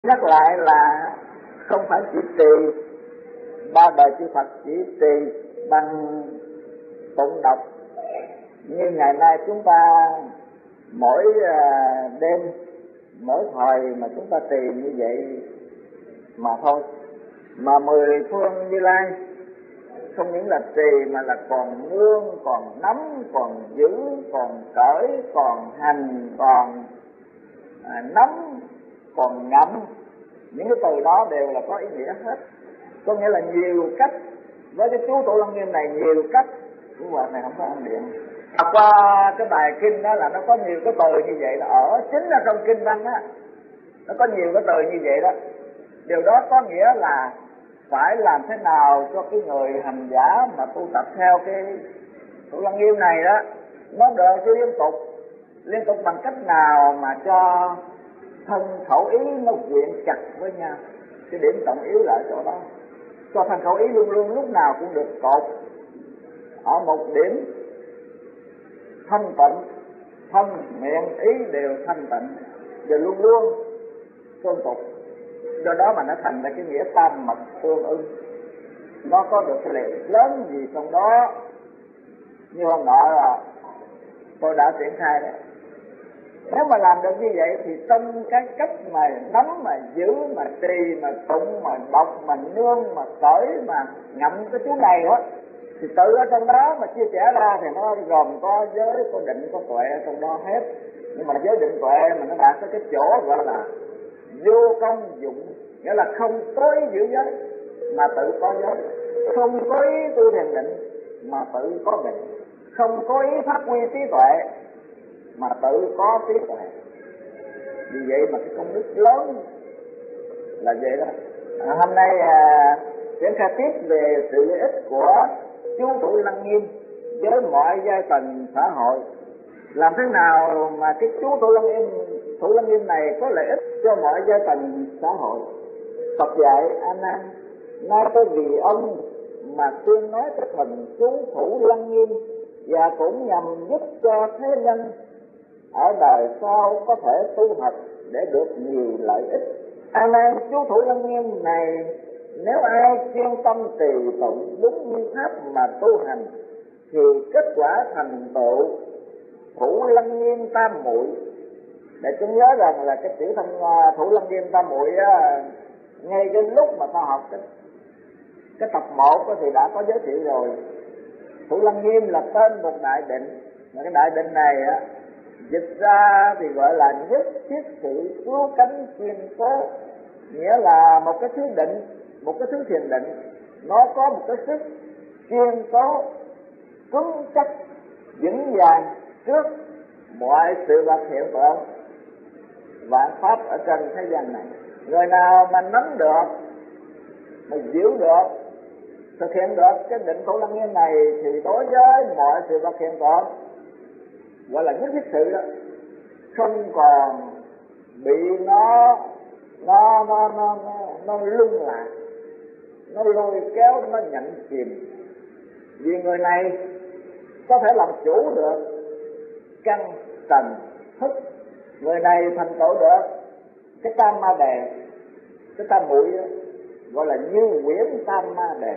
Nhắc lại là không phải chỉ trì, ba đời chư Phật chỉ trì bằng tụng đọc. Như ngày nay chúng ta mỗi đêm, mỗi thời mà chúng ta trì như vậy mà thôi. Mà 10 phương Như Lai không những là trì mà là còn nương, còn nắm, còn giữ, còn cởi, còn hành, còn nắm, còn ngậm. Những cái từ đó đều là có ý nghĩa hết. Có nghĩa là nhiều cách. Với cái chú Tổ Lăng Nghiêm này nhiều cách. Cái quạt này không có ăn điện. Qua cái bài kinh đó là nó có nhiều cái từ như vậy, là ở chính là trong kinh văn á, nó có nhiều cái từ như vậy đó. Điều đó có nghĩa là phải làm thế nào cho cái người hành giả mà tu tập theo cái Tổ Lăng Nghiêm này đó, nó được liên tục bằng cách nào mà cho thân khẩu ý nó quyện chặt với nhau. Cái điểm trọng yếu là ở chỗ đó, cho thân khẩu ý luôn luôn lúc nào cũng được cột ở một điểm thanh tịnh, thân miệng ý đều thanh tịnh và luôn luôn tương tục. Do đó mà nó thành ra cái nghĩa tam mật tương ưng. Nó có được cái lợi lớn gì trong đó. Như hôm nọ là tôi đã triển khai đấy. Nếu mà làm được như vậy thì trong cái cách mà nắm, mà giữ, mà trì, mà tụng, mà bọc, mà nương, mà cởi, mà ngậm cái chú này đó, thì tự ở trong đó mà chia sẻ ra thì nó gồm có giới, có định, có tuệ ở trong đó hết. Nhưng mà giới định tuệ mà nó đạt tới cái chỗ gọi là vô công dụng, nghĩa là không có ý giữ giới mà tự có giới, không có ý tu thiền định mà tự có định, không có ý phát huy trí tuệ mà tự có trí tuệ. Vì vậy mà cái công đức lớn là vậy đó. Hôm nay triển khai tiếp về sự lợi ích của chú Tổ Lăng Nghiêm với mọi giai tầng xã hội. Làm thế nào mà cái chú Tổ Lăng Nghiêm này có lợi ích cho mọi giai tầng xã hội? Phật dạy A Nan, nay tôi vì ông mà tuyên nói cái thần chú Thủ Lăng Nghiêm, và cũng nhằm giúp cho thế nhân ở đời sau có thể tu học để được nhiều lợi ích. A Nan, chú Thủ Lăng Nghiêm này nếu ai chuyên tâm trì tụng đúng như pháp mà tu hành thì kết quả thành tựu Thủ Lăng Nghiêm tam muội. Để chúng nhớ rằng là cái chữ Thủ Lăng Nghiêm tam muội ngay cái lúc mà ta học cái tập 1 thì đã có giới thiệu rồi. Thủ Lăng Nghiêm là tên một đại định, mà cái đại định này dịch ra thì gọi là nhất thiết sự cứu cánh xuyên cố, nghĩa là một cái thứ định, một cái thứ thiền định, nó có một cái sức kiên cố, cứng chắc, vững vàng trước mọi sự vật hiện tượng vạn pháp ở trên thế gian này. Người nào mà nắm được, mà giữ được, thực hiện được cái định Thủ Lăng Nghiêm này thì đối với mọi sự vật hiện tượng gọi là nhất thiết sự đó, không còn bị nó lung lạc, nó lôi kéo, nó nhận chìm. Vì người này có thể làm chủ được căn trần thức, người này thành tựu được cái tam ma đề, cái tam muội gọi là như quyển tam ma đề.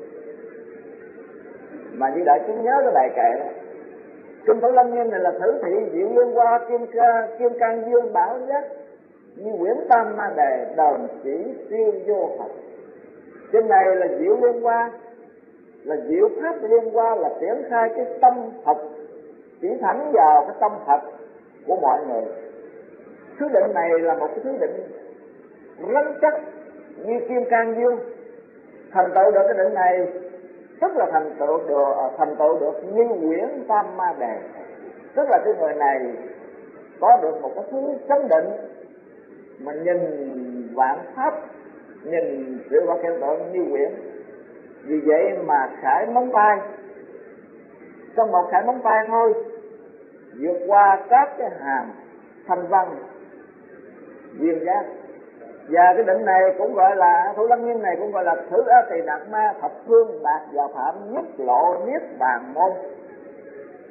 Mà như đại chúng nhớ cái bài kệ đó, kinh Thủ Lăng Nghiêm này là thử thị diệu liên hoa kim cang dương bảo giác, như quyển tam ma đề đờn chỉ siêu vô học. Trên này là diệu liên hoa, là diệu pháp liên hoa, là triển khai cái tâm Phật, chỉ thẳng vào cái tâm Phật của mọi người. Thứ định này là một cái thứ định rắn chắc như kim cang dương. Thành tựu được cái định này tức là thành tựu được như quyển tam ma đề, tức là cái người này có được một cái thứ chánh định mà nhìn vạn pháp, nhìn sự vật hiện tượng như quyển. Vì vậy mà khải móng tay, trong một khải móng tay thôi vượt qua các cái hàm thanh văn duyên giác. Và cái định này cũng gọi là Thủ Lăng Nghiêm này cũng gọi là thử Tỳ Đạt Ma thập phương bạc và phạm nhất lộ niết bàn môn.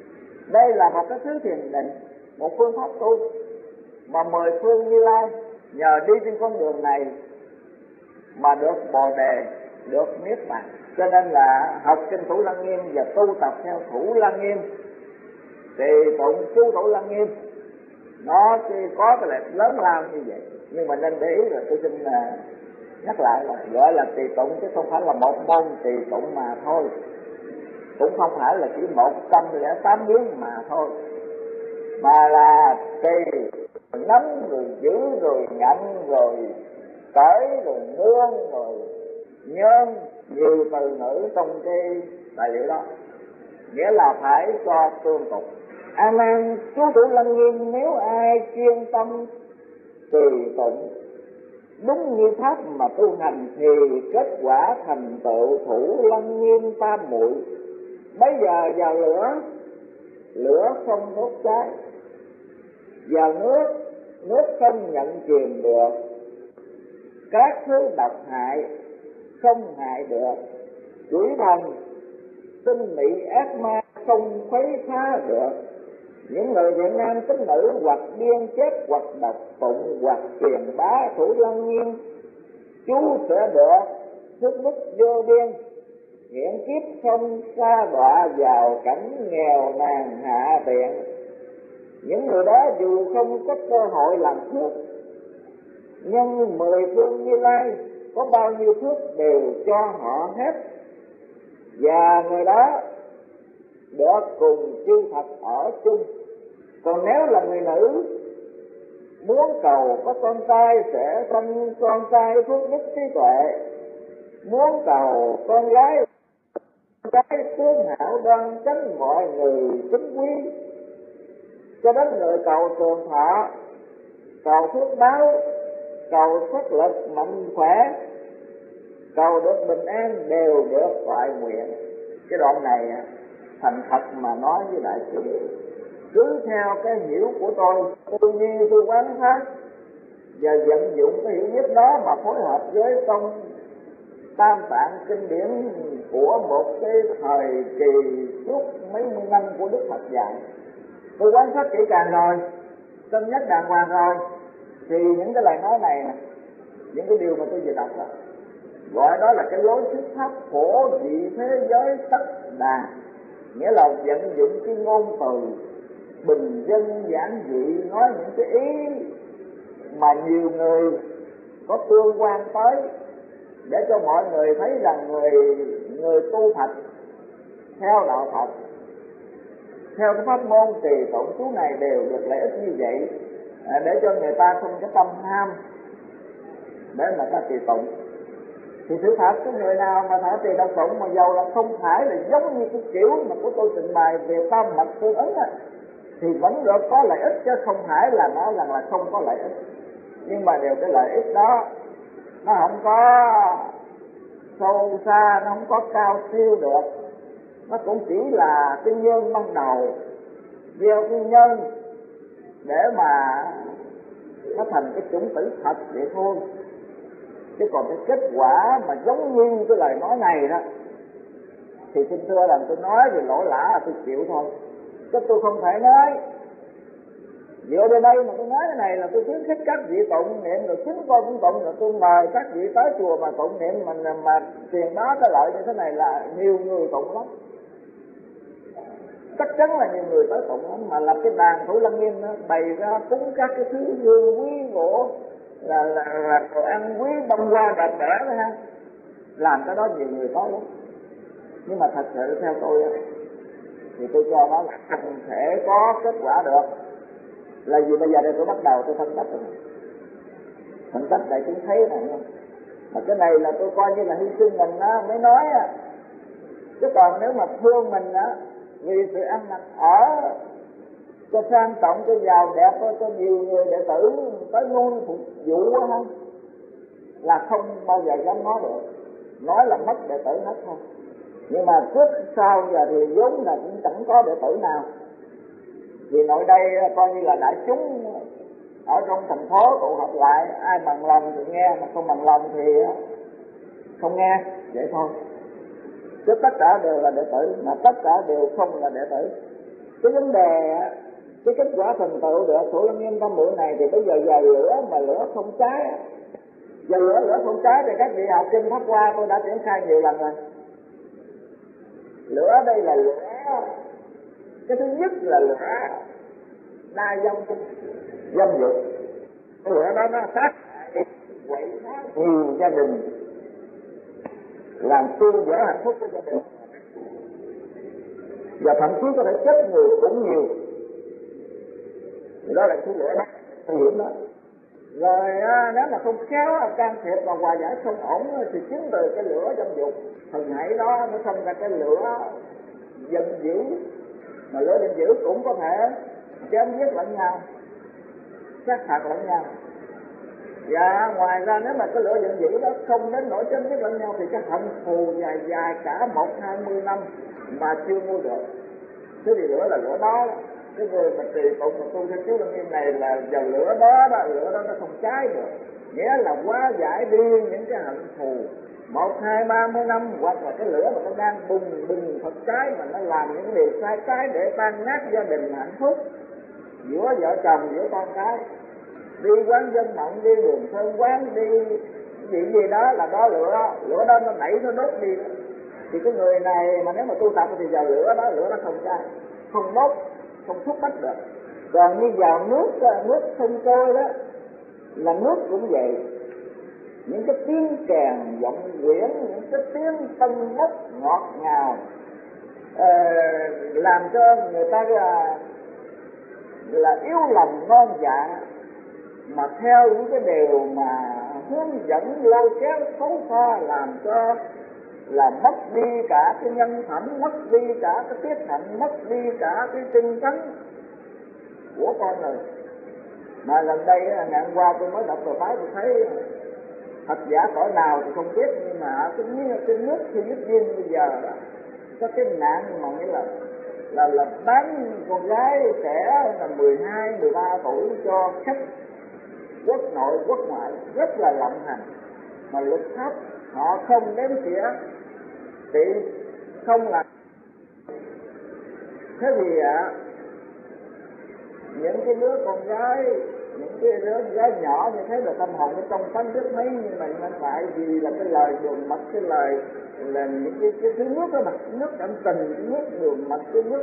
Đây là một cái thứ thiền định, một phương pháp tu mà 10 phương Như Lai nhờ đi trên con đường này mà được Bồ đề, được niết bàn. Cho nên là học kinh Thủ Lăng Nghiêm và tu tập theo Thủ Lăng Nghiêm, thì tụng chú Thủ Lăng Nghiêm nó có cái lệch lớn lao như vậy. Nhưng mà nên để ý là tôi xin nhắc lại là gọi là tùy tụng chứ không phải là một môn tùy tụng mà thôi, cũng không phải là chỉ 108 biến mà thôi, mà là tùy nắm rồi giữ rồi nhận rồi cởi rồi nương rồi nhơn, nhiều từ ngữ trong cái tài liệu đó, nghĩa là phải cho tương tục. A Nan, chú Thủ Lăng Nghiêm nếu ai chuyên tâm tùy tụng đúng như pháp mà tu hành thì kết quả thành tựu Thủ Lăng Nghiêm tam muội. Bây giờ vào lửa, lửa không đốt cháy; vào nước, nước không nhận chìm được; các thứ độc hại không hại được; quỷ thần, tinh mị ác ma không khuấy phá được. Những người thiện nam tín nữ hoặc điên chết hoặc độc tụng hoặc truyền bá Thủ Lăng Nghiêm, chú sẽ được phước đức vô biên, hiện kiếp không sa đọa vào cảnh nghèo nàn hạ tiện. Những người đó dù không có cơ hội làm phước, nhưng 10 phương Như Lai có bao nhiêu phước đều cho họ hết, và người đó được cùng chư Phật ở chung. Còn nếu là người nữ muốn cầu có con trai sẽ sanh con trai phước đức trí tuệ, muốn cầu con gái tướng hảo đoan tránh mọi người kính quý, cho đến người cầu trường thọ, cầu phước báo, cầu sức lực mạnh khỏe, cầu được bình an đều được toại nguyện. Cái đoạn này thành thật mà nói với đại chúng, cứ theo cái hiểu của tôi nhi tôi quán sát và vận dụng cái hiểu biết đó mà phối hợp với trong tam tạng kinh điển của một cái thời kỳ suốt mấy mươi năm của Đức Phật dạy. Tôi quan sát kỹ càng rồi, cân nhắc đàng hoàng rồi, thì những cái lời nói này, những cái điều mà tôi vừa đọc đó, gọi đó là cái lối thuyết pháp phổ dị thế giới tất đà, nghĩa là vận dụng cái ngôn từ bình dân giản dị, nói những cái ý mà nhiều người có tương quan tới, để cho mọi người thấy rằng người tu Phật theo đạo Phật, theo cái pháp môn trì tụng chú này đều được lợi ích như vậy, để cho người ta không có tâm ham để mà ta trì tụng. Thì sự thật cái người nào mà thả trì độc tụng mà giàu là không phải là giống như cái kiểu mà của tôi trình bày về tam mật tương ứng thì vẫn được có lợi ích, chứ không phải là nói rằng là không có lợi ích. Nhưng mà đều cái lợi ích đó nó không có sâu xa, nó không có cao siêu được, nó cũng chỉ là cái nhân ban đầu, gieo cái nhân để mà nó thành cái chủng tử thật vậy thôi. Chứ còn cái kết quả mà giống như cái lời nói này đó thì xin thưa rằng tôi nói về lỗ lã là tôi chịu thôi, chứ tôi không thể nói. Dựa đến đây mà tôi nói cái này là tôi khuyến khích các vị tụng niệm, rồi chính tôi cũng tụng, rồi tôi mời các vị tới chùa mà tụng niệm mà truyền bá cái lợi như thế này là nhiều người tụng lắm, chắc chắn là nhiều người tới tụng lắm. Mà lập cái đàn Thủ Lăng Nghiêm nó bày ra cúng các cái thứ hương quý gỗ, là đồ ăn quý bông hoa đẹp đẽ đó ha, làm cái đó nhiều người có lắm. Nhưng mà thật sự theo tôi thì tôi cho nó là không thể có kết quả được. Là vì bây giờ đây tôi bắt đầu tôi phân tích rồi, phân tích để chúng thấy này không? Mà cái này là tôi coi như là hy sinh mình đó mới nói chứ còn nếu mà thương mình vì sự ăn mặc ở cho sang trọng, cho giàu đẹp, cho nhiều người đệ tử tới luôn phục vụ ha, là không bao giờ dám nói được, nói là mất đệ tử hết thôi. Nhưng mà trước sau giờ thì vốn là cũng chẳng có đệ tử nào, vì nội đây coi như là đại chúng ở trong thành phố tụ họp lại, ai bằng lòng thì nghe, mà không bằng lòng thì không nghe, vậy thôi. Chứ tất cả đều là đệ tử, mà tất cả đều không là đệ tử. Cái vấn đề cái kết quả thành tựu được Thủ Lăng Nghiêm Tam Muội này thì bây giờ giờ lửa mà lửa không cháy, giờ lửa không cháy thì các vị học kinh Pháp Hoa tôi đã triển khai nhiều lần rồi. Lửa đây là lửa, cái thứ nhất là lửa đa dâm dục. Cái lửa đó nó sát quậy phá nhiều gia đình, làm tương vỡ hạnh phúc của gia đình, và thậm chí có thể chết người cũng nhiều. Đó là thứ lửa đó, nguy hiểm đó. Rồi nếu mà không khéo can thiệp và hòa giải không ổn thì chính từ cái lửa dâm dục thần hãy đó nó sinh ra cái lửa giận dữ, mà lửa giận dữ cũng có thể chém giết lẫn nhau, sát phạt lẫn nhau. Và ngoài ra nếu mà cái lửa giận dữ đó không đến nỗi chém giết lẫn nhau thì cái hận thù dài dài cả 1-20 năm mà chưa mua được. Thế thì lửa là lửa đó. Cái người mà trì tụng mà tu theo Chú Lăng Nghiêm này là vào lửa đó nó không cháy được, nghĩa là hóa giải đi những cái hận thù 1-2-30 năm, hoặc là cái lửa mà nó đang bùng thật cháy mà nó làm những điều sai trái để tan nát gia đình hạnh phúc giữa vợ chồng, giữa con cái, đi quán dân mộng, đi đường sơn quán, đi gì đó là đó lửa đó nó nảy nó đốt đi. Thì cái người này mà nếu mà tu tập thì vào lửa nó không cháy, không đốt, không thúc bắt được. Còn như vào nước sông trôi đó là nước cũng vậy, những cái tiếng kèn vọng quyển, những cái tiếng tân bốc ngọt ngào làm cho người ta là yếu lòng ngon dạ, mà theo những cái điều mà hướng dẫn lôi kéo xấu xa, làm cho là mất đi cả cái nhân phẩm, mất đi cả cái tiết hạnh, mất đi cả cái tinh tấn của con người. Mà lần đây ngày hôm qua tôi mới đọc tờ báo, tôi thấy thật giả cõi nào thì không biết, nhưng mà cái nước Philippines bây giờ đó, có cái nạn mà nghĩa là bán con gái trẻ là 12-13 tuổi cho khách quốc nội quốc ngoại rất là lộng hành, mà luật pháp họ không đếm xỉa thì không là thế. Thì những cái đứa con gái, những cái đứa gái nhỏ như thế là tâm hồn nó trong tánh rất mấy, nhưng mà hiện tại vì là cái lời đường mật, cái lời là những cái thứ nước đó mà, nước cảm tình, cái nước đường mật, cái nước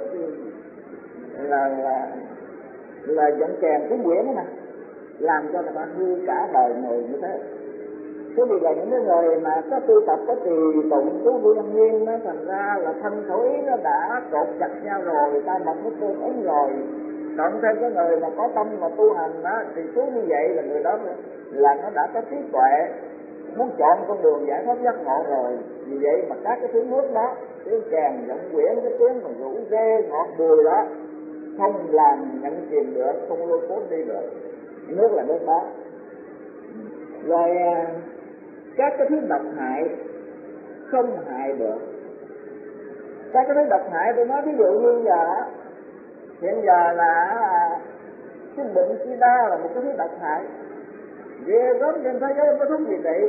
là giọng kèn cái quyển mà làm cho người ta hư cả đời người như thế. Thế vì là những cái người mà có tu tập, có trì tụng chú Lăng Nghiêm nó thành ra là thân khẩu ý nó đã cột chặt nhau rồi, ta mật nó tương ứng rồi. Cộng thêm cái người mà có tâm mà tu hành đó, thì chú như vậy là người đó là nó đã có trí tuệ, muốn chọn con đường giải thoát giác ngộ rồi. Vì vậy mà các cái thứ nước đó, tiếng kèn, giọng quyển, cái tiếng mà rủ rê, ngọt bùi đó không làm nhận chìm được, không lôi cuốn đi được. Nước là nước đó. Rồi các cái thứ độc hại không hại được. Các cái thứ độc hại tôi nói ví dụ như hiện giờ là cái bệnh sida là một cái thứ độc hại ghê gớm trên thế giới, không có thuốc gì trị.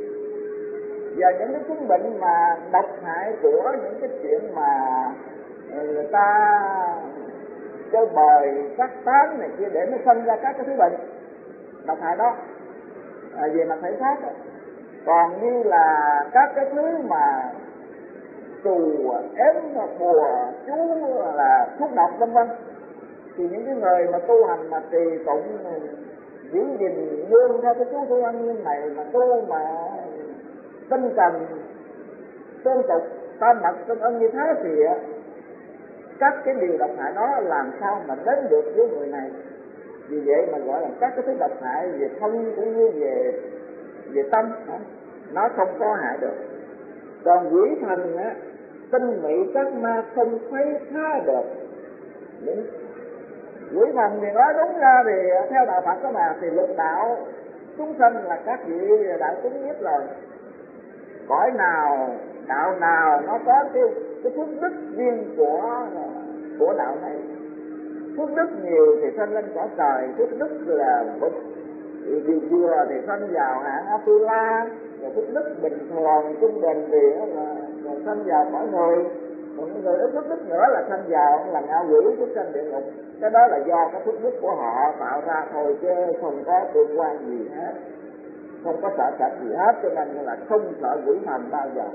Và những cái chứng bệnh mà độc hại của những cái chuyện mà người ta chơi bời phát tán này kia để nó sinh ra các cái thứ bệnh độc hại đó về mặt thể xác. Còn như là các cái thứ mà tù ếm bùa chú là thuốc độc vân vân, thì những cái người mà tu hành mà trì tụng giữ gìn nương theo cái chú Thủ Lăng Nghiêm này mà tu mà tinh cần tôn tục tam mật tương ưng như thế thì các cái điều độc hại đó làm sao mà đến được với người này. Vì vậy mà gọi là các cái thứ độc hại về thân cũng như về tâm nó không có hại được. Còn quỷ thần tinh mị các ma không khuấy phá được. Những quỷ thần thì nói đúng ra thì theo đạo Phật đó mà, thì lục đạo chúng sanh là các vị đạo chúng biết rồi. Cõi nào, đạo nào nó có cái phước đức riêng của đạo này. Phước đức nhiều thì sanh lên cõi trời, phước đức là bậc vừa thì sanh vào hạng A-tu-la, và phước đức bình thường trung bình thì là sanh vào cõi người. Còn những người phước đức nữa là sanh vào là ngạ quỷ, xuất sanh địa ngục. Cái đó là do cái phước đức của họ tạo ra thôi, chứ không có tương quan gì hết, không có sợ sệt gì hết, cho nên là không sợ quỷ thần bao giờ.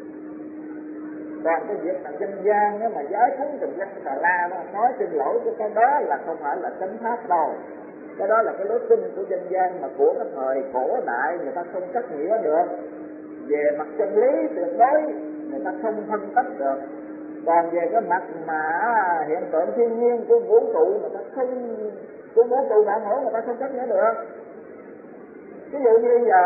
Còn cái việc là dân gian nếu mà giới cúng trùng dân Tà La đó, nói xin lỗi cái đó là không phải là chánh pháp đâu. Cái đó là cái lối tin của dân gian mà của cái thời cổ đại người ta không cắt nghĩa được. Về mặt chân lý tuyệt đối người ta không phân tích được. Còn về cái mặt mà hiện tượng thiên nhiên của vũ trụ người ta không, của vũ trụ vạn hữu người ta không cắt nghĩa được. Ví dụ như giờ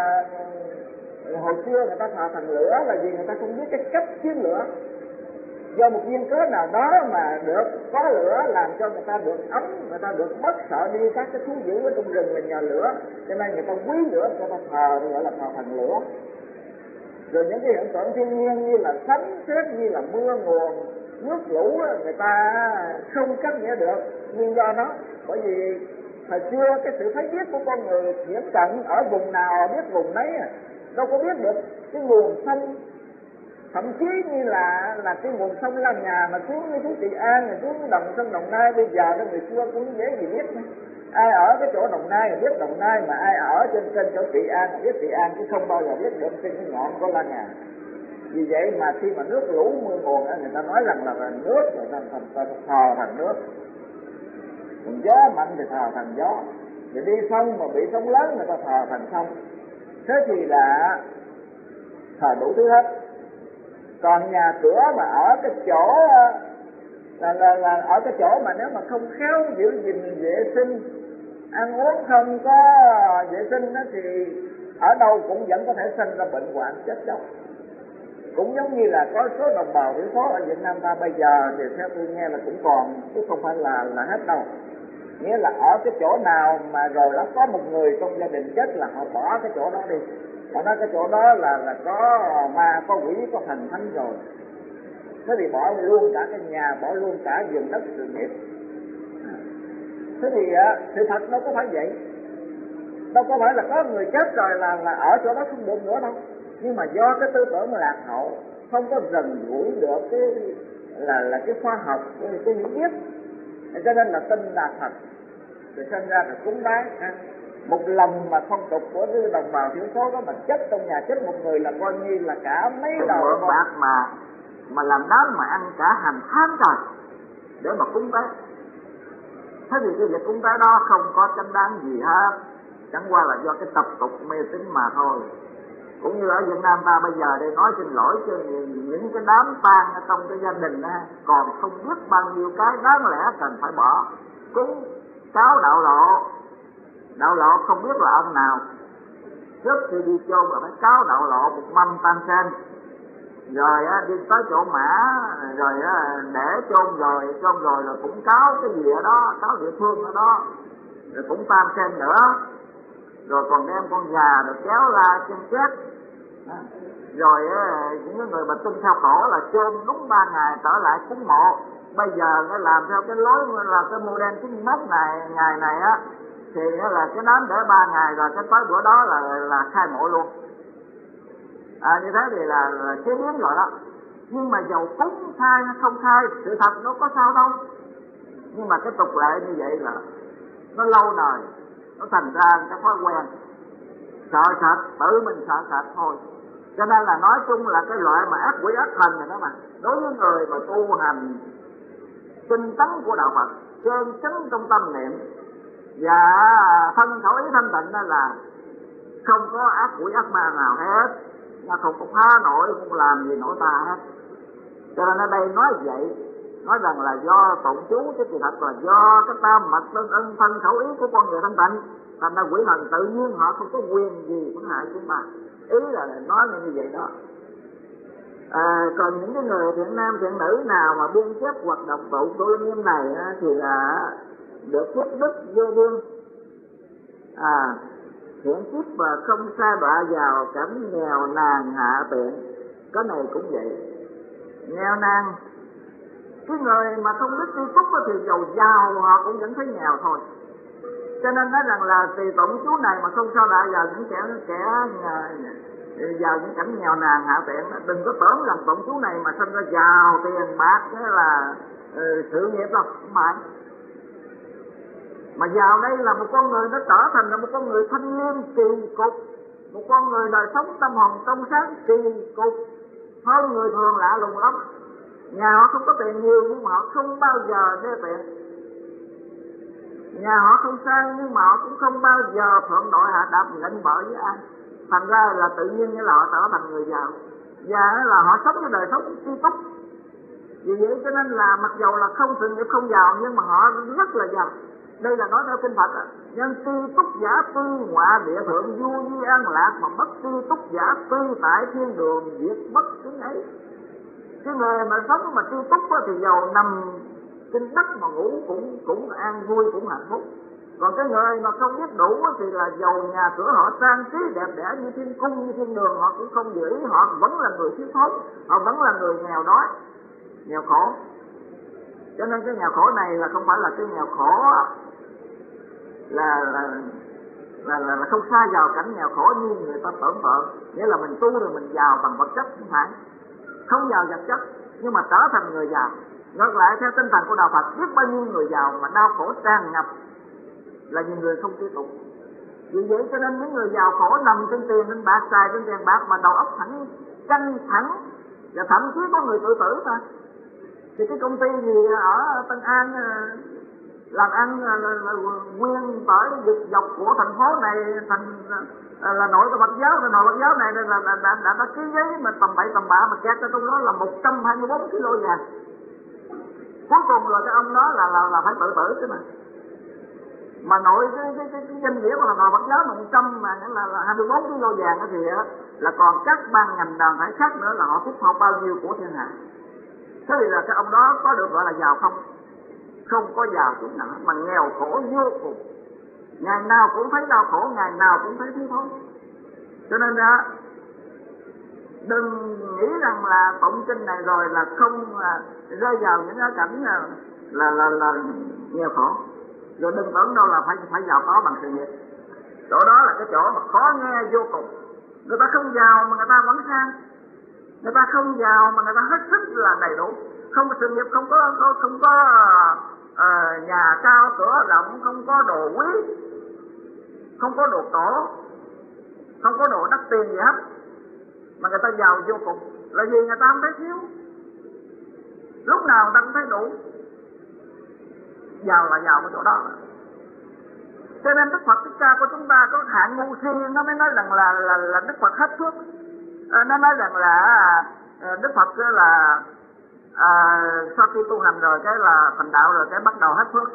hồi xưa người ta thờ thần lửa là vì người ta không biết cái cách chiến lửa. Do một duyên cớ nào đó mà được có lửa làm cho người ta được ấm, người ta được bất sợ đi các cái thú dữ ở trong rừng là nhờ lửa, cho nên người ta quý lửa, người ta thờ gọi là thờ thần lửa. Rồi những cái hiện tượng thiên nhiên như là sấm sét, như là mưa nguồn, nước lũ người ta không cách nghĩa được nguyên do nó. Bởi vì hồi xưa cái sự thấy biết của con người hiển cận ở vùng nào biết vùng đấy, đâu có biết được cái nguồn sông. Thậm chí như là cái nguồn sông Lan Ngà mà xuống như Trị An, rồi xuống đồng sông Đồng Nai bây giờ đó, người xưa cũng dễ gì biết. Ai ở cái chỗ Đồng Nai thì biết Đồng Nai, mà ai ở trên chỗ Trị An thì biết Trị An, chứ không bao giờ biết được trên cái ngọn của Lan Ngà. Vì vậy mà khi mà nước lũ mưa nguồn người ta nói rằng là nước, người ta thờ thành nước. Còn gió mạnh thì thờ thành gió, rồi đi sông mà bị sóng lớn người ta thờ thành sông. Thế thì là thờ đủ thứ hết. Còn nhà cửa mà ở cái chỗ là ở cái chỗ mà nếu mà không khéo giữ gìn vệ sinh, ăn uống không có vệ sinh đó, thì ở đâu cũng vẫn có thể sinh ra bệnh hoạn chết chóc. Cũng giống như là có số đồng bào thiểu số ở Việt Nam ta bây giờ thì theo tôi nghe là cũng còn, chứ không phải là hết đâu. Nghĩa là ở cái chỗ nào mà rồi đã có một người trong gia đình chết là họ bỏ cái chỗ đó đi. Họ nói cái chỗ đó là có ma, có quỷ, có thần thánh rồi. Thế thì bỏ luôn cả cái nhà, bỏ luôn cả vùng đất sự nghiệp. Thế thì sự thật đâu có phải vậy. Đâu có phải là có người chết rồi là ở chỗ đó không được nữa đâu. Nhưng mà do cái tư tưởng lạc hậu, không có gần gũi được cái là cái khoa học, cái hiểu biết, cho nên là tin là thật, rồi sinh ra rồi cúng bái. Một lần mà phong tục của đồng bào thiểu số đó mà chết trong nhà, chết một người là coi như là cả mấy đầu bạc mà làm đám mà ăn cả hàng tháng rồi để mà cúng bái. Thế thì cái việc cúng bái đó không có chánh đáng gì hết, chẳng qua là do cái tập tục mê tín mà thôi. Cũng như ở Việt Nam ta bây giờ đây, nói xin lỗi cho những cái đám tang ở trong cái gia đình đó, còn không biết bao nhiêu cái đáng lẽ cần phải bỏ. Cúng cáo đạo lộ không biết là ông nào, trước khi đi chôn là phải cáo đạo lộ một mâm tam sen, rồi đi tới chỗ mã, rồi để chôn rồi cũng cáo cái gì ở đó, cáo địa phương ở đó, rồi cũng tam sen nữa, rồi còn đem con gà rồi kéo la chân chết. Rồi những người mà tin theo cổ là chôn đúng 3 ngày trở lại cúng mộ. Bây giờ nó làm theo cái lối là cái model 91 ngày này á, thì là cái đám để 3 ngày rồi cái tới bữa đó là khai mộ luôn. Như thế thì là chế biến rồi đó. Nhưng mà dầu cúng khai hay không khai, sự thật nó có sao đâu. Nhưng mà cái tục lệ như vậy là nó lâu đời, nó thành ra cái thói quen, sợ sệt, tự mình sợ sệt thôi. Cho nên là nói chung là cái loại mà ác quỷ ác thần này đó mà, đối với người mà tu hành tinh tấn của đạo Phật, chân chánh trong tâm niệm và thân khẩu ý thanh tịnh, đó là không có ác quỷ ác ma nào hết, nó không có phá nổi, không làm gì nổi ta hết. Cho nên ở đây nói vậy, nói rằng là do tụng chú, chứ thì thật là do cái tam mật tương ưng thân khẩu ý của con người thanh tịnh, thành ra quỷ thần tự nhiên họ không có quyền gì cũng hại chúng ta. Ý là nói như vậy đó. Còn những cái người thiện nam thiện nữ nào mà biên chép hoạt động tụ của linh nghiêm này thì là được phước đức vô biên, thiện kiếp và không sa đọa vào cảnh nghèo nàn hạ tiện. Cái này cũng vậy, nghèo nàn, cái người mà không biết tu phúc thì giàu giàu họ cũng vẫn thấy nghèo thôi. Cho nên nói rằng là tùy tụng chú này mà không sa đọa vào những kẻ vào những cảnh nghèo nàn hạ tiện. Đừng có tưởng rằng bọn chú này mà sinh ra giàu tiền bạc thế là sự nghiệp đâu, không phải. Mà giàu đây là một con người nó trở thành là một con người thanh liêm kỳ cục, một con người đời sống tâm hồn trong sáng kỳ cục hơn người thường lạ lùng lắm. Nhà họ không có tiền nhiều nhưng mà họ không bao giờ đê tiện. Nhà họ không sang nhưng mà họ cũng không bao giờ thuận đội hạ đạp lệnh bợ với ai. Thành ra là tự nhiên như là họ trở thành người giàu. Và là họ sống cái đời sống tri túc. Vì vậy cho nên là mặc dầu là không sự nghiệp không giàu nhưng mà họ rất là giàu. Đây là nói theo kinh Phật. Nhân tri túc giả tư ngọa địa thượng du di an lạc, mà bất tri túc giả tư tại thiên đường diệt bất chứng ấy. Cái người mà sống mà tri túc thì giàu nằm trên đất mà ngủ cũng an vui, cũng hạnh phúc. Còn cái người mà không biết đủ thì là giàu nhà cửa họ trang trí đẹp đẽ như thiên cung như thiên đường, họ cũng không giữ ý, họ vẫn là người thiếu thốn, họ vẫn là người nghèo đói, nghèo khổ. Cho nên cái nghèo khổ này là không phải là cái nghèo khổ là không xa vào cảnh nghèo khổ như người ta tưởng tượng, nghĩa là mình tu rồi mình giàu bằng vật chất, không phải, không giàu vật chất nhưng mà trở thành người giàu. Ngược lại theo tinh thần của đạo Phật, biết bao nhiêu người giàu mà đau khổ tràn ngập là những người không tri túc. Vì vậy cho nên những người giàu khổ nằm trên tiền trên bạc, xài trên tiền bạc mà đầu óc thẳng căng thẳng, và thậm chí có người tự tử thôi. Thì cái công ty gì ở Tân An làm ăn nguyên tới vực dọc của thành phố này thành là nội của Phật giáo, nội Phật giáo này là đã ký giấy mà tầm bậy tầm bạ mà kẹt ở trong đó là 124 kg vàng. Cuối cùng rồi cái ông đó là phải tự tử chứ mà nội cái danh nghĩa của nội Phật giáo là 100 mà là 24 kg vàng thì là còn các ban ngành đoàn thể khác nữa là họ phúc hậu bao nhiêu của thiên hạ. Thế thì là cái ông đó có được gọi là giàu không? Không có giàu chút nào, mà nghèo khổ vô cùng. Ngày nào cũng thấy đau khổ, ngày nào cũng thấy thiếu thốn. Cho nên đừng nghĩ rằng là tụng kinh này rồi là không rơi vào những cái cảnh là nghèo khổ. Rồi đừng tưởng đâu là phải giàu có bằng sự nghiệp. Chỗ đó là cái chỗ mà khó nghe vô cùng. Người ta không giàu mà người ta vẫn sang. Người ta không giàu mà người ta hết sức là đầy đủ. Không có sự nghiệp, không có nhà cao cửa rộng, không có đồ quý, không có đồ cổ, không có đồ đắt tiền gì hết, mà người ta giàu vô cùng. Là vì người ta không thấy thiếu, lúc nào người ta cũng thấy đủ. Giàu là giàu ở chỗ đó. Cho nên Đức Phật Thích Ca của chúng ta có hạng ngu si, nó mới nói rằng là Đức Phật hết phước. Nó nói rằng là Đức Phật là sau khi tu hành rồi cái là thành đạo rồi cái bắt đầu hết phước.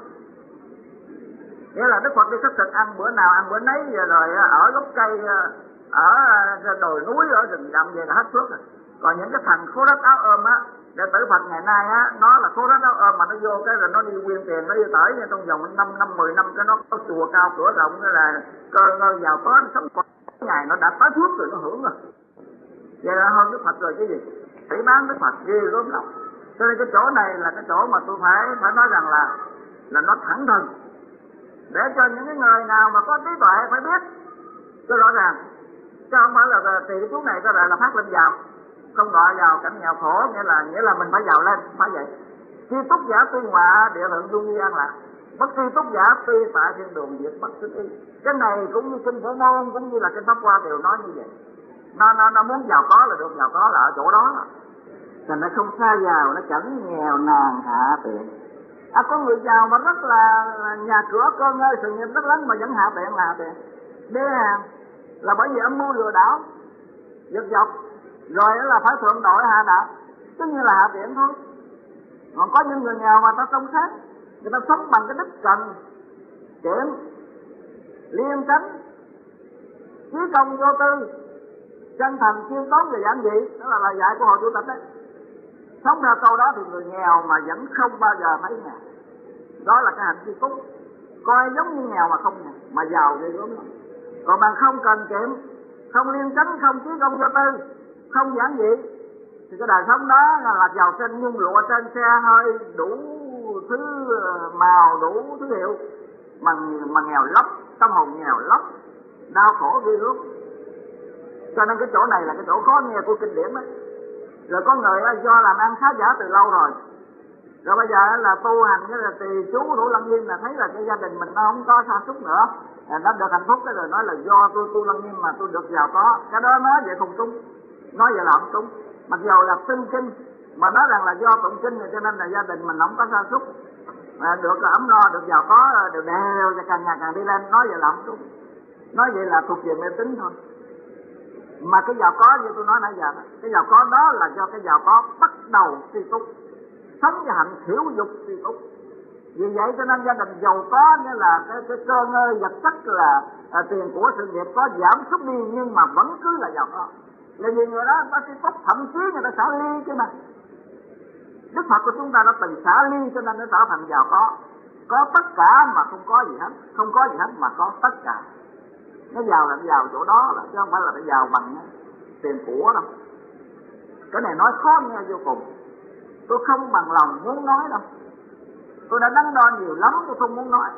Nghĩa là Đức Phật đi khất thực ăn bữa nào ăn bữa nấy, rồi ở gốc cây, ở đồi núi, ở rừng rậm vậy là hết phước rồi. Còn những cái thằng khố rách áo ôm á, đệ tử Phật ngày nay á, nó là khố rách áo ôm mà nó vô cái rồi nó đi quyên tiền, nó đi tới trong vòng 5-10 năm cái nó có chùa cao cửa rộng, cái là cơ giàu có, nó sống còn ngày nó đã tới phước rồi, nó hưởng rồi. Vậy là hơn Đức Phật rồi chứ gì. Tỷ bán Đức Phật ghê gớm lắm. Cho nên cái chỗ này là cái chỗ mà tôi phải nói rằng là nó thẳng thừng, để cho những cái người nào mà có trí tuệ phải biết cho rõ ràng, chứ không phải là thì cái chú này có là phát lên giàu, không gọi vào cảnh nghèo khổ, nghĩa là mình phải giàu lên, phải vậy. Tri túc giả tuy ngọa địa thượng du di an lạc, bất tri túc giả tuy tại thiên đường diệt bất chứng ý. Cái này cũng như kinh Phổ Môn cũng như là kinh Pháp Hoa đều nói như vậy. Nó muốn giàu có là được, giàu có là ở chỗ đó. Thành nó không xa giàu, nó chẳng nghèo nàn hạ tiện. Có người giàu mà rất là nhà cửa cơ ngơi sự nghiệp rất lớn mà vẫn hạ tiện là hạ tiện. Đế hàng là bởi vì âm mưu lừa đảo, giật dọc, rồi là phải thượng đội hạ đạo, tất nhiên là hạ tiện thôi. Còn có những người nghèo mà ta trong sát, người ta sống bằng cái đức trần, kiệm, liêm chánh, chí công vô tư, chân thành khiêm tốn và giản dị, đó là lời dạy của Hội Chủ Tịch đấy. Sống theo câu đó thì người nghèo mà vẫn không bao giờ thấy nghèo. Đó là cái hạnh tri túc. Coi giống như nghèo mà không nghèo, mà giàu ghê gớm lắm. Còn bằng không cần kiệm, không liêm chánh, không chí công vô tư, không giản dị, thì cái đời sống đó là giàu trên nhung lụa, trên xe hơi, đủ thứ màu, đủ thứ hiệu, mà nghèo lắm, tâm hồn nghèo lắm, đau khổ ghê gớm. Cho nên cái chỗ này là cái chỗ khó nghe của kinh điển đó. Rồi có người do làm ăn khá giả từ lâu rồi bây giờ là tu hành cái là tỳ chú Thủ Lăng Nghiêm là thấy là cái gia đình mình nó không có sa sút nữa, nó được hạnh phúc, cái rồi nói là do tôi tu Lăng Nghiêm mà tôi được giàu có. Cái đó nói vậy không đúng, nói vậy là không đúng. Mặc dù là xưng kinh mà nói rằng là do tụng kinh cho nên là gia đình mình không có sa sút, được là ấm no, được giàu có, đều đều và càng ngày càng đi lên, nói vậy là không đúng. Nói vậy là thuộc về mê tín thôi. Mà cái giàu có như tôi nói nãy giờ đó, cái giàu có đó là do cái giàu có bắt đầu suy túc, sống với hạnh thiểu dục suy túc. Vì vậy cho nên gia đình giàu có nghĩa là cái cơ ngơi vật chất là tiền của sự nghiệp có giảm sút đi nhưng mà vẫn cứ là giàu có. Là vì người đó ta suy túc, thậm chí người ta xả ly chứ mà. Đức Phật của chúng ta đã từng xả ly cho nên nó trở thành giàu có tất cả mà không có gì hết, không có gì hết mà có tất cả. Nó giàu là giàu chỗ đó là chứ không phải là nó giàu bằng tiền của đâu. Cái này nói khó nghe vô cùng, tôi không bằng lòng muốn nói đâu. Tôi đã đắn đo nhiều lắm, tôi không muốn nói.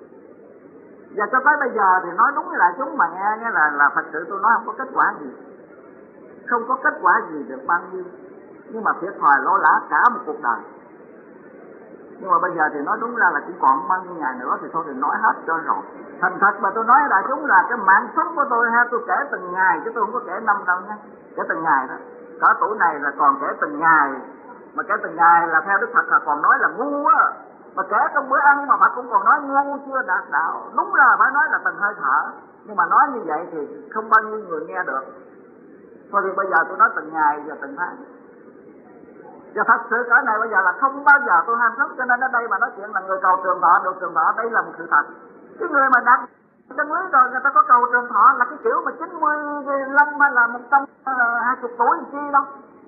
Và cho tới bây giờ thì nói đúng với lại chúng mà nghe là thật sự tôi nói không có kết quả gì, không có kết quả gì được bao nhiêu, nhưng mà thiệt thòi lỗ lã cả một cuộc đời. Nhưng mà bây giờ thì nói đúng ra là chỉ còn bao nhiêu ngày nữa thì thôi thì nói hết cho rồi. Thành thật mà tôi nói đại chúng là cái mạng sống của tôi ha, tôi kể từng ngày chứ tôi không có kể năm đâu nha, kể từng ngày đó. Cả tuổi này là còn kể từng ngày, mà kể từng ngày là theo Đức Phật là còn nói là ngu á. Mà kể trong bữa ăn mà Phật cũng còn nói ngu chưa đạt đạo. Đúng là phải nói là từng hơi thở, nhưng mà nói như vậy thì không bao nhiêu người nghe được. Thôi thì bây giờ tôi nói từng ngày và từng tháng. Và thật sự cái này bây giờ là không bao giờ tôi ham sống, cho nên ở đây mà nói chuyện là người cầu trường thọ được trường thọ, đây là một sự thật. Cái người mà đạt chân lý rồi người ta có cầu trường thọ là cái kiểu mà 95 hay là 120 tuổi làm chi đâu.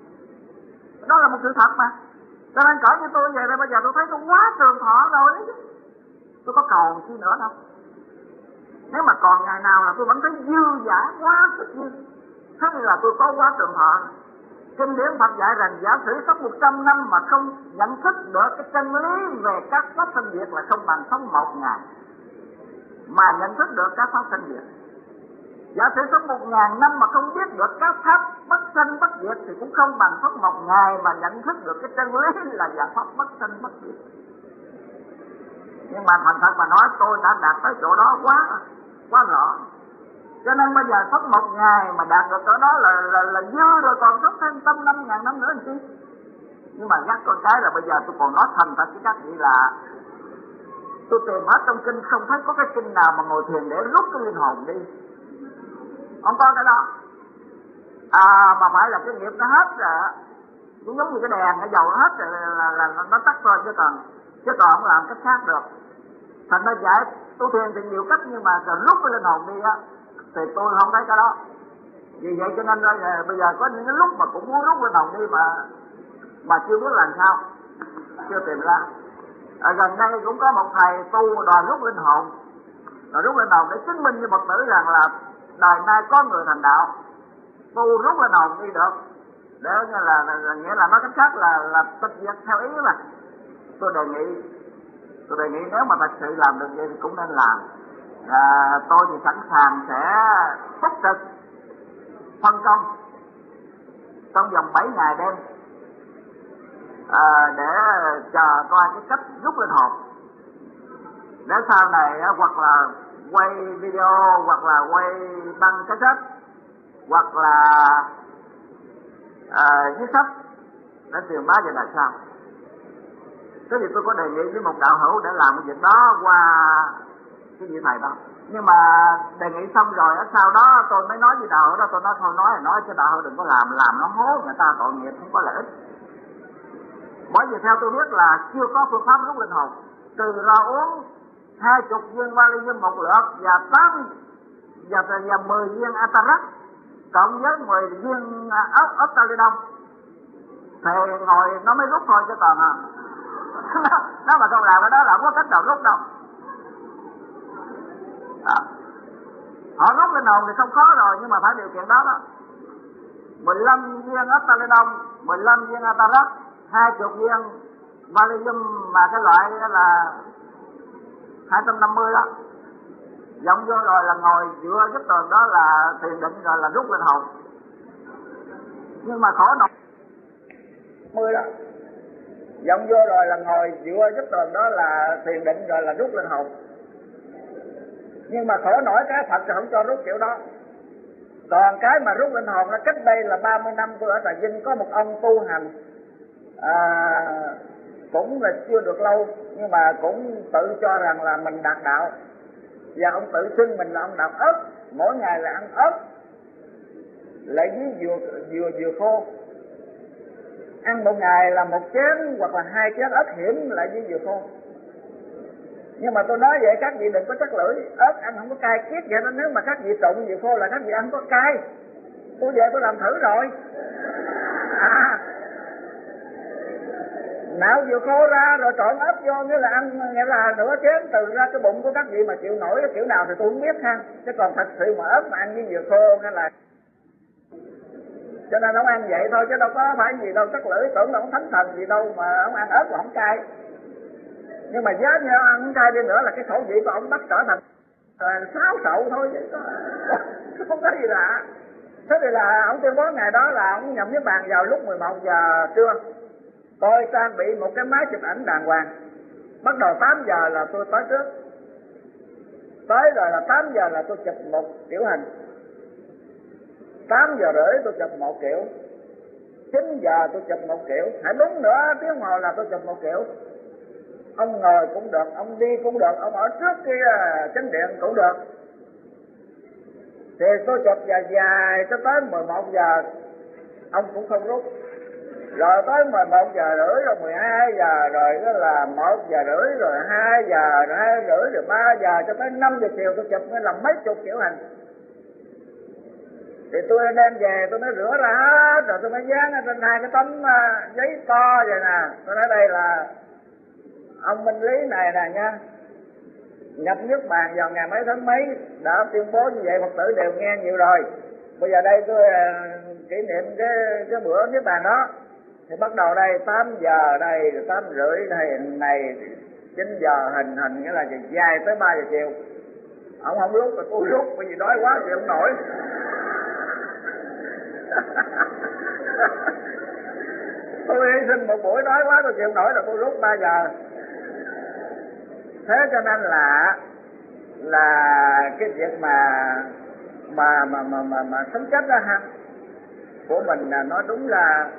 Đó là một sự thật mà. Cho nên cỡ như tôi về đây bây giờ tôi thấy tôi quá trường thọ rồi đấy chứ. Tôi có cầu chi nữa đâu. Nếu mà còn ngày nào là tôi vẫn thấy dư dả quá sức dư, thế thì là tôi có quá trường thọ. Kinh điển Phật dạy rằng giả sử sống 100 năm mà không nhận thức được cái chân lý về các pháp sanh diệt là không bằng sống 1 ngày mà nhận thức được các pháp sanh diệt. Giả sử sống 1000 năm mà không biết được các pháp bất sanh bất diệt thì cũng không bằng sống 1 ngày mà nhận thức được cái chân lý là dạng pháp bất sanh bất diệt. Nhưng mà thành thật mà nói tôi đã đạt tới chỗ đó quá rõ. Cho nên bây giờ sống 1 ngày mà đạt được chỗ đó là dư rồi, còn sống thêm 5.000 năm nữa làm chi. Nhưng mà nhắc con cái là bây giờ tôi còn nói thành thật với các vị là tôi tìm hết trong kinh không thấy có cái kinh nào mà ngồi thiền để rút cái linh hồn đi, không có cái đó. Mà phải là cái nghiệp nó hết rồi, cũng giống như cái đèn cái dầu nó hết rồi là nó tắt thôi, chứ còn không làm cách khác được. Thành ra dạy tôi thiền thì nhiều cách nhưng mà rút cái linh hồn đi á thì tôi không thấy cái đó. Vì vậy cho nên bây giờ có những cái lúc mà cũng muốn rút linh hồn đi mà chưa biết làm sao, chưa tìm ra. Gần đây cũng có một thầy tu đòi rút linh hồn, để chứng minh cho Phật tử rằng là đời nay có người thành đạo, tu rút linh hồn đi được, để nghĩa là nói cách khác là tịch diệt theo ý mà. Tôi đề nghị nếu mà thật sự làm được vậy thì cũng nên làm. Tôi thì sẵn sàng sẽ túc trực phân công trong vòng 7 ngày đêm để chờ coi cái cách rút linh hồn, để sau này hoặc là quay video, hoặc là quay băng cassette, hoặc là viết sách để truyền bá về đời sau. Thế thì tôi có đề nghị với một đạo hữu để làm cái việc đó qua cái vị thầy đó. Nhưng mà đề nghị xong rồi sau đó tôi mới nói với đạo hữu đó, tôi nói thôi nói chứ đạo hữu đừng có làm nó hố người ta tội nghiệp, không có lợi ích. Bởi vì theo tôi biết là chưa có phương pháp rút linh hồn, trừ ra uống 20 viên Valium một lượt và 10 viên Atarax cộng với 10 viên Octalidon thì ngồi nó mới rút thôi, chứ còn nó mà không làm cái đó là không có cách nào rút đâu. Họ rút linh hồn thì không khó rồi, nhưng mà phải điều kiện đó 15 viên Octalidon, 15 viên Atarax, 20 viên Valium mà cái loại đó là 250 đó, Vọng vô rồi là ngồi dựa cái tường đó là thiền định rồi là rút linh hồn. Nhưng mà khổ nổi 10 đó. Vọng vô rồi là ngồi dựa cái tường đó là thiền định rồi là rút linh hồn. Nhưng mà khổ nổi cái Phật thì không cho rút kiểu đó. Còn cái mà rút linh hồn nó cách đây là 30 năm tôi ở Trà Vinh có một ông tu hành cũng là chưa được lâu, nhưng mà cũng tự cho rằng là mình đạt đạo, và ông tự xưng mình là ông đạt ớt, mỗi ngày là ăn ớt lại với dừa khô, ăn một ngày là 1 chén hoặc là 2 chén ớt hiểm lại với dừa khô. Nhưng mà tôi nói vậy các vị đừng có chắc lưỡi, ớt ăn không có cay kiết vậy đó. Nếu mà các vị trộn dừa khô là các vị ăn có cay. Tôi về tôi làm thử rồi. Nạo dừa khô ra rồi trộn ớt vô, nghĩa là ăn, nghĩa là nửa chén từ ra cái bụng của các vị mà chịu nổi kiểu nào thì tôi không biết ha. Chứ còn thật sự mà ớt mà ăn với dừa khô nghĩa là, cho nên ông ăn vậy thôi chứ đâu có phải gì đâu chắc lưỡi, tưởng là ông thánh thần gì đâu mà ông ăn ớt mà không cay. Nhưng mà giá như ăn không cay đi nữa là cái khẩu vị của ông bắt trở thành xáo sậu thôi chứ không có gì lạ. Thế thì là ông tuyên bố ngày đó là ông nhập niết bàn vào lúc 11 giờ trưa. Tôi trang bị một cái máy chụp ảnh đàng hoàng. Bắt đầu 8 giờ là tôi tới trước. Tới rồi là 8 giờ là tôi chụp một kiểu hình, 8 giờ rưỡi tôi chụp một kiểu, 9 giờ tôi chụp một kiểu, hãy đúng nữa tiếng ngồi là tôi chụp một kiểu. Ông ngồi cũng được, ông đi cũng được, ông ở trước cái chánh điện cũng được. Thì tôi chụp dài cho tới 11 giờ, ông cũng không rút. Rồi tới 11 giờ rưỡi, rồi 12 giờ, rồi đó là 1 giờ rưỡi, rồi 2 giờ, rồi 2 rưỡi, rồi 3 giờ, cho tới 5 giờ chiều tôi chụp mới làm mấy chục kiểu hình. Thì tôi đem về tôi mới rửa ra hết, rồi tôi mới dán ở trên 2 cái tấm giấy to vậy nè. Tôi nói đây là ông Minh Lý này nè nha, nhập niết bàn vào ngày mấy tháng mấy, đã tuyên bố như vậy, Phật tử đều nghe nhiều rồi. Bây giờ đây tôi kỷ niệm cái bữa niết bàn đó. Thì bắt đầu đây 8 giờ đây, 8 rưỡi đây, này 9 giờ hình nghĩa là dài tới 3 giờ chiều. Ông không rút rồi tôi rút, bởi vì đói quá chịu không nổi. Tôi hy sinh một buổi đói quá tôi chịu không nổi rồi tôi rút 3 giờ. Thế cho nên là cái việc mà sống chết đó ha của mình là nói đúng là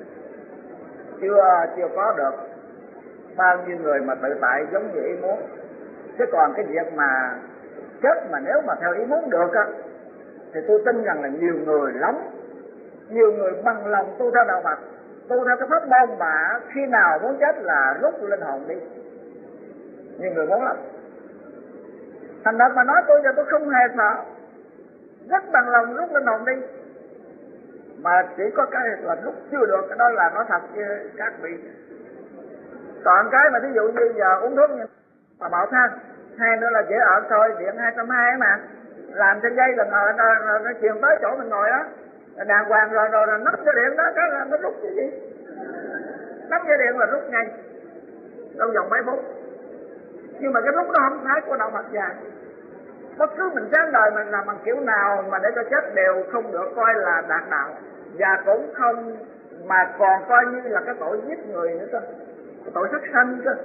chưa có được bao nhiêu người mà tự tại giống như ý muốn. Chứ còn cái việc mà chết mà nếu mà theo ý muốn được á thì tôi tin rằng là nhiều người lắm, nhiều người bằng lòng tu theo đạo Phật, tu theo cái pháp môn mà khi nào muốn chết là rút linh hồn đi. Nhiều người muốn lắm. Thành thật mà nói tôi giờ tôi không hề sợ, rất bằng lòng rút linh hồn đi. Mà chỉ có cái là rút chưa được, cái đó là nói thật với các vị. Còn cái mà ví dụ như giờ uống thuốc như mà bảo ha, hay nữa là dễ ở thôi, điện 220 mà làm trên dây là nó truyền tới chỗ mình ngồi đó đàng hoàng rồi là nắp dây điện đó, cái là nó rút cái gì, nắp dây điện là rút ngay trong vòng mấy phút. Nhưng mà cái rút đó không phải của đạo Phật dạy. Bất cứ mình sáng đời mình làm bằng kiểu nào mà để cho chết đều không được coi là đạt đạo, và cũng không mà còn coi như là cái tội giết người nữa cơ, cái tội sát sanh cơ.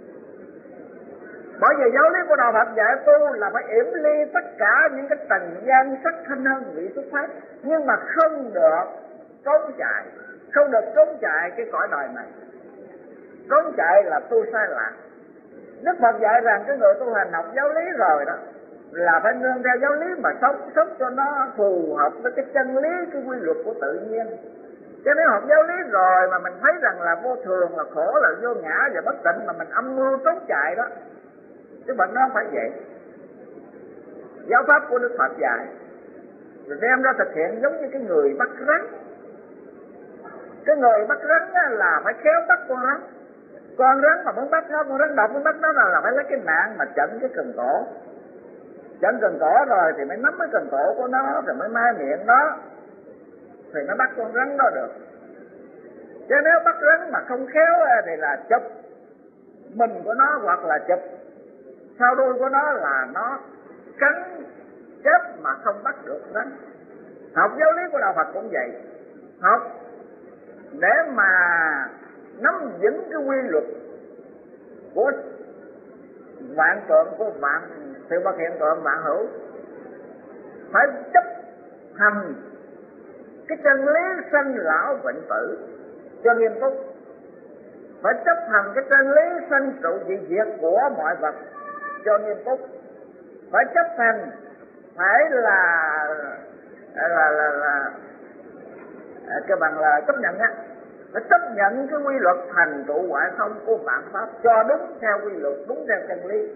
Bởi vì giáo lý của đạo Phật dạy tu là phải yểm ly tất cả những cái trần gian sắc thanh hơn vị xuất phát, nhưng mà không được trốn chạy, không được trốn chạy cái cõi đời này. Trốn chạy là tu sai lạc. Đức Phật dạy rằng cái người tu hành học giáo lý rồi đó là phải nương theo giáo lý mà sống cho nó phù hợp với cái chân lý, cái quy luật của tự nhiên. Chứ nếu học giáo lý rồi mà mình thấy rằng là vô thường, là khổ, là vô ngã và bất tịnh mà mình âm mưu trốn chạy đó, chứ bệnh nó không phải vậy. Giáo pháp của Đức Phật dạy rồi đem ra thực hiện giống như cái người bắt rắn. Cái người bắt rắn là phải khéo bắt con rắn. Con rắn mà muốn bắt nó, con rắn độc muốn bắt nó là phải lấy cái nạn mà chặn cái cần cổ. Chặn cần cổ rồi thì mới nắm cái cần cổ của nó, rồi mới mai miệng nó, thì nó bắt con rắn đó được. Chứ nếu bắt rắn mà không khéo thì là chụp mình của nó, hoặc là chụp sau đuôi của nó là nó cắn chết mà không bắt được rắn. Học giáo lý của đạo Phật cũng vậy, học để mà nắm vững cái quy luật của vạn tượng, của vạn sự vật hiện tượng vạn hữu, phải chấp hành cái chân lý sanh lão bệnh tử cho nghiêm túc, phải chấp hành cái chân lý sanh trụ dị diệt của mọi vật cho nghiêm túc, phải chấp hành, phải là cái bằng là chấp nhận á, phải chấp nhận cái quy luật thành trụ hoại không của vạn pháp cho đúng theo quy luật, đúng theo chân lý.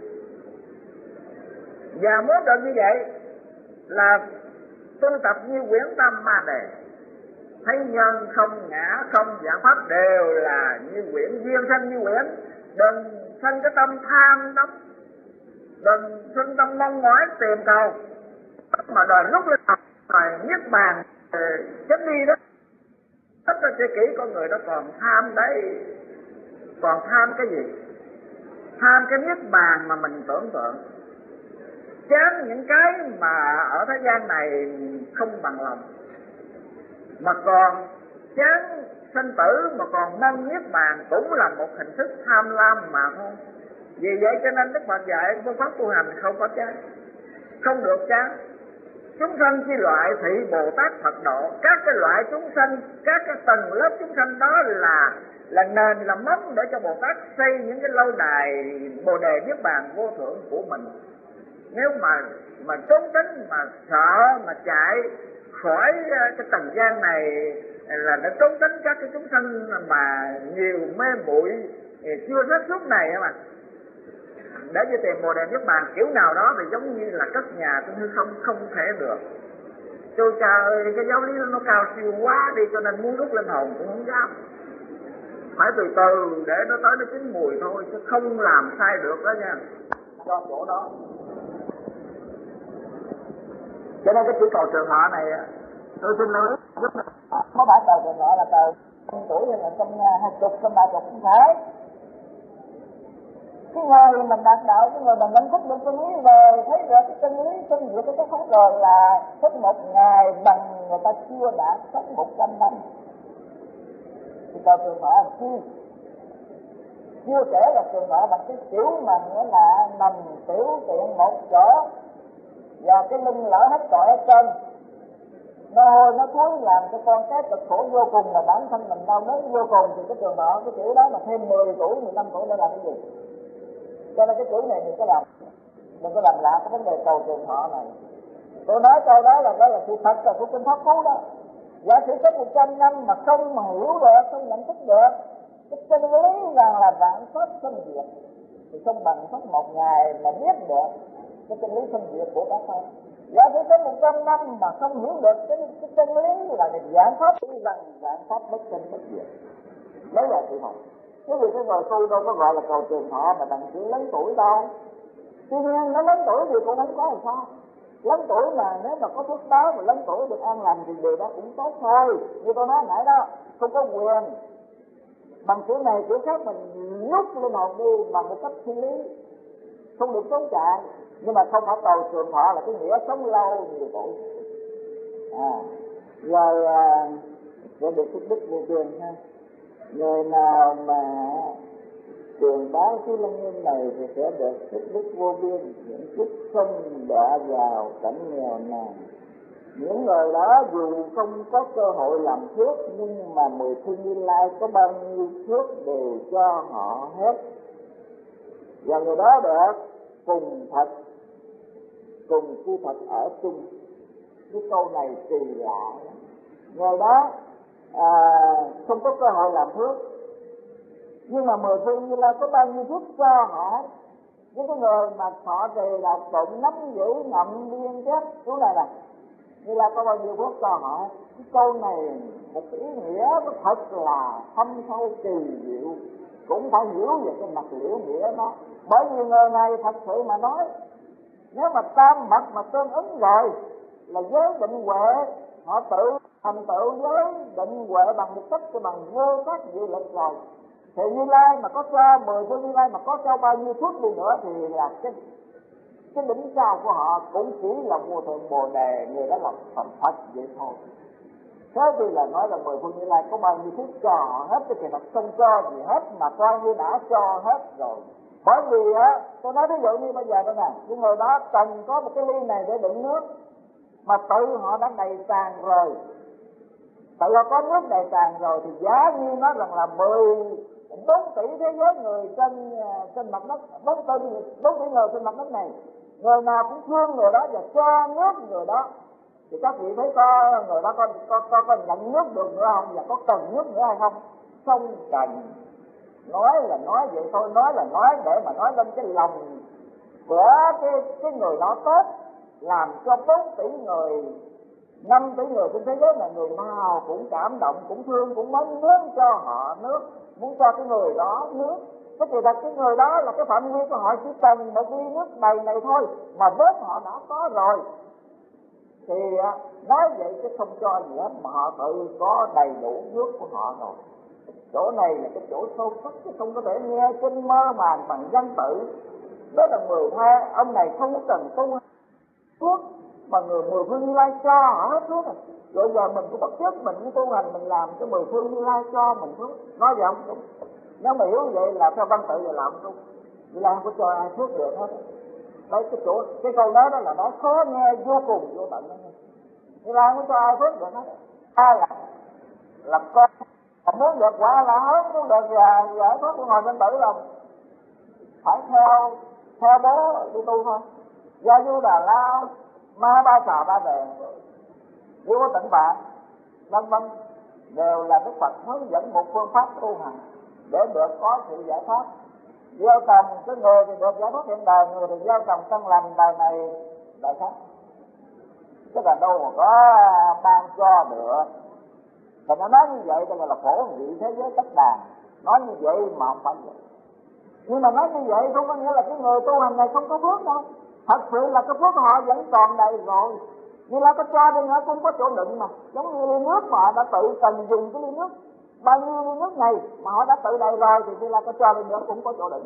Và muốn được như vậy là tu tập như quyển Tam Ma Đề, thấy nhân không ngã không giả pháp đều là như quyển, duyên sanh như quyển. Đừng sanh cái tâm tham đắm, đừng sanh tâm mong mỏi tìm cầu mà đòi rút lên học rồi niết bàn chết đi đó. Tất cả thế kỷ con người đó còn tham đấy, còn tham cái gì? Tham cái niết bàn mà mình tưởng tượng, chán những cái mà ở thế gian này không bằng lòng, mà còn chán sanh tử, mà còn mong niết bàn cũng là một hình thức tham lam mà thôi. Vì vậy cho nên Đức Phật dạy phương pháp tu hành không có chán, không được chán. Chúng sanh chi loại thị Bồ Tát Phật độ, các cái loại chúng sanh, các cái tầng lớp chúng sanh đó là nền, là móng để cho Bồ Tát xây những cái lâu đài Bồ Đề Niết Bàn vô thượng của mình. Nếu mà trốn tránh, mà sợ, mà chạy khỏi cái trần gian này là đã trốn tránh các cái chúng sanh mà nhiều mê muội chưa hết suốt này mà để đi tìm Bồ Đề Niết Bàn kiểu nào đó thì giống như là cất nhà trên hư không, không thể được. Tôi trời, cái giáo lý nó cao siêu quá đi, cho nên muốn rút lên hồn cũng không dám. Phải từ từ để nó tới nó chín mùi thôi, chứ không làm sai được đó nha. Cho chỗ đó. Cho nên cái chữ cầu trường họ này tôi xin lưu ý giúp mình. Có phải cầu trường họ là cầu 1 tuổi hay là 120, 130 cũng phải. Cái người mình đạt đạo, cái người mình nhận thức được chân lý về, thấy được cái chân lý sinh diệt cái pháp rồi là sống một ngày bằng người ta chưa đã sống 100 năm. Thì cầu trường họ là chi? Chưa kể là trường họ bằng cái kiểu mà nghĩa là nằm tiểu tiện một chỗ và cái lưng lỡ hết trọi ở trên, nó hôi nó thối làm cho con cái cực khổ vô cùng, mà bản thân mình đau đớn vô cùng. Thì cái trường họ cái kiểu đó mà thêm 10 tuổi 15 tuổi để làm cái gì? Cho nên cái chữ này đừng có làm lạ cái vấn đề cầu trường họ này. Tôi nói câu đó là sự thật, là của kinh Pháp Cú đó. Giả sử sống 100 năm mà không mà hiểu được, không nhận thức được cái chân lý rằng là vạn pháp sinh diệt, thì không bằng sống một ngày mà biết được cái chân lý sinh diệt của các pháp. Giả sử sống 100 năm mà không hiểu được cái chân lý là vạn pháp, rằng vạn pháp bất sinh bất diệt. Đấy là sự thật. Chứ vì cái người tu đâu có gọi là cầu trường thọ mà đằng chỉ lớn tuổi đâu. Tuy nhiên nó lớn tuổi thì cũng không có làm sao. Lớn tuổi mà nếu mà có phước báo mà lớn tuổi được an lành thì điều đó cũng tốt thôi. Như tôi nói nãy đó, không có quyền bằng kiểu này kiểu khác mình nhúc lên hồn đi bằng một cách thiên lý, không được trốn chạy. Nhưng mà không phải cầu trường thọ là cái nghĩa sống lâu nhiều tuổi. Rồi được phước đức vô trường ha. Người nào mà truyền bá cái lăng nghiêm này thì sẽ được phước đức vô biên, những kiếp không đọa vào cảnh nghèo nàn. Những người đó dù không có cơ hội làm phước, nhưng mà 10 phương Như Lai có bao nhiêu phước đều cho họ hết. Và người đó được cùng Phật, cùng chư Phật ở chung. Cái câu này kỳ lạ. Người đó không có cơ hội làm phước, nhưng mà 10 phương Như Lai có bao nhiêu phước cho họ. Những cái người mà họ trì đọc tụng nắm giữ ngậm biên chép chú này nè, Như Lai có bao nhiêu phước cho họ. Cái câu này một ý nghĩa nó thật là thâm sâu kỳ diệu, cũng phải hiểu về cái mặt liễu nghĩa nó. Bởi vì người này thật sự mà nói, nếu mà tam mật mà tương ứng rồi là giới định huệ, họ tự thành tựu giới định huệ bằng một cách cho bằng vô các diệu lực rồi, thì Như Lai mà có cho 10 phương Như Lai mà có cho bao nhiêu phước đi nữa thì là cái cái đỉnh cao của họ cũng chỉ là vô thượng Bồ Đề, người đó là thành Phật vậy thôi. Thế thì là nói là 10 phương Như Lai có bao nhiêu phút cho họ hết, cái kỳ thật không cho gì hết mà coi như đã cho hết rồi. Bởi vì á, tôi nói ví dụ như bây giờ đây nè, những người đó cần có một cái ly này để đựng nước, mà tự họ đã đầy tràn rồi, tự họ có nước đầy tràn rồi, thì giá như nói rằng là 4 tỷ thế giới người trên mặt đất, 4 tỷ người trên mặt đất này, người nào cũng thương người đó và cho nước người đó, thì các vị thấy có người đó có nhận nước được nữa không, và có cần nước nữa hay không? Không cần. Nói là nói vậy thôi, nói là nói để mà nói lên cái lòng của cái người đó tốt, làm cho 4 tỷ người, 5 tỷ người trên thế giới này, người nào cũng cảm động, cũng thương, cũng muốn cho họ nước, muốn cho cái người đó nước. Cái kỳ thật cái người đó là cái phạm vi của họ chỉ cần một ly nước đầy này thôi, mà vớt họ đã có rồi. Thì nói vậy chứ không cho gì hết, mà họ tự có đầy đủ nước của họ rồi. Chỗ này là cái chỗ sâu sắc, chứ không có thể nghe trên mơ màng bằng văn tự. Đó là 10 thai, ông này không cần tu thuốc, mà người 10 phương Như Lai cho họ hết thuốc rồi. Rồi giờ mình cũng bắt chước, mình cũng tu hành, mình làm cho 10 phương Như Lai cho mình thuốc. Nói vậy không đúng. Nếu mà hiểu vậy là theo văn tự thì làm không đúng. Như Lai không có cho ai thuốc được hết. Đấy, cái câu đó là nói khó nghe vô cùng vô tận. Như Lai không có cho ai thuốc được hết. Ai là con muốn được quả là hết, muốn được giải thoát của ngồi sinh tử là phải theo bố đi tu thôi. Gia Du Đà La, Ma Ba Xà Ba Đề, Vô Tịnh Bạn, vân vân, đều là Đức Phật hướng dẫn một phương pháp tu hành để được có sự giải thoát. Gieo trồng cái người thì được giải thoát hiện đời, người thì gieo trồng căn lành đời này đời khác. Chứ là đâu mà có ban cho được. Thì nó nói như vậy thì là phổ nghị thế giới tất đàn. Nói như vậy mà không phải vậy. Nhưng mà nói như vậy không có nghĩa là cái người tu hành này không có phước đâu. Thật sự là cái phước họ vẫn còn đầy rồi. Như là có cho đi nữa cũng có chỗ đựng mà. Giống như ly nước mà họ đã tự cần dùng cái ly nước, bao nhiêu ly nước này mà họ đã tự đầy rồi, thì như là có cho đi nữa cũng có chỗ đựng.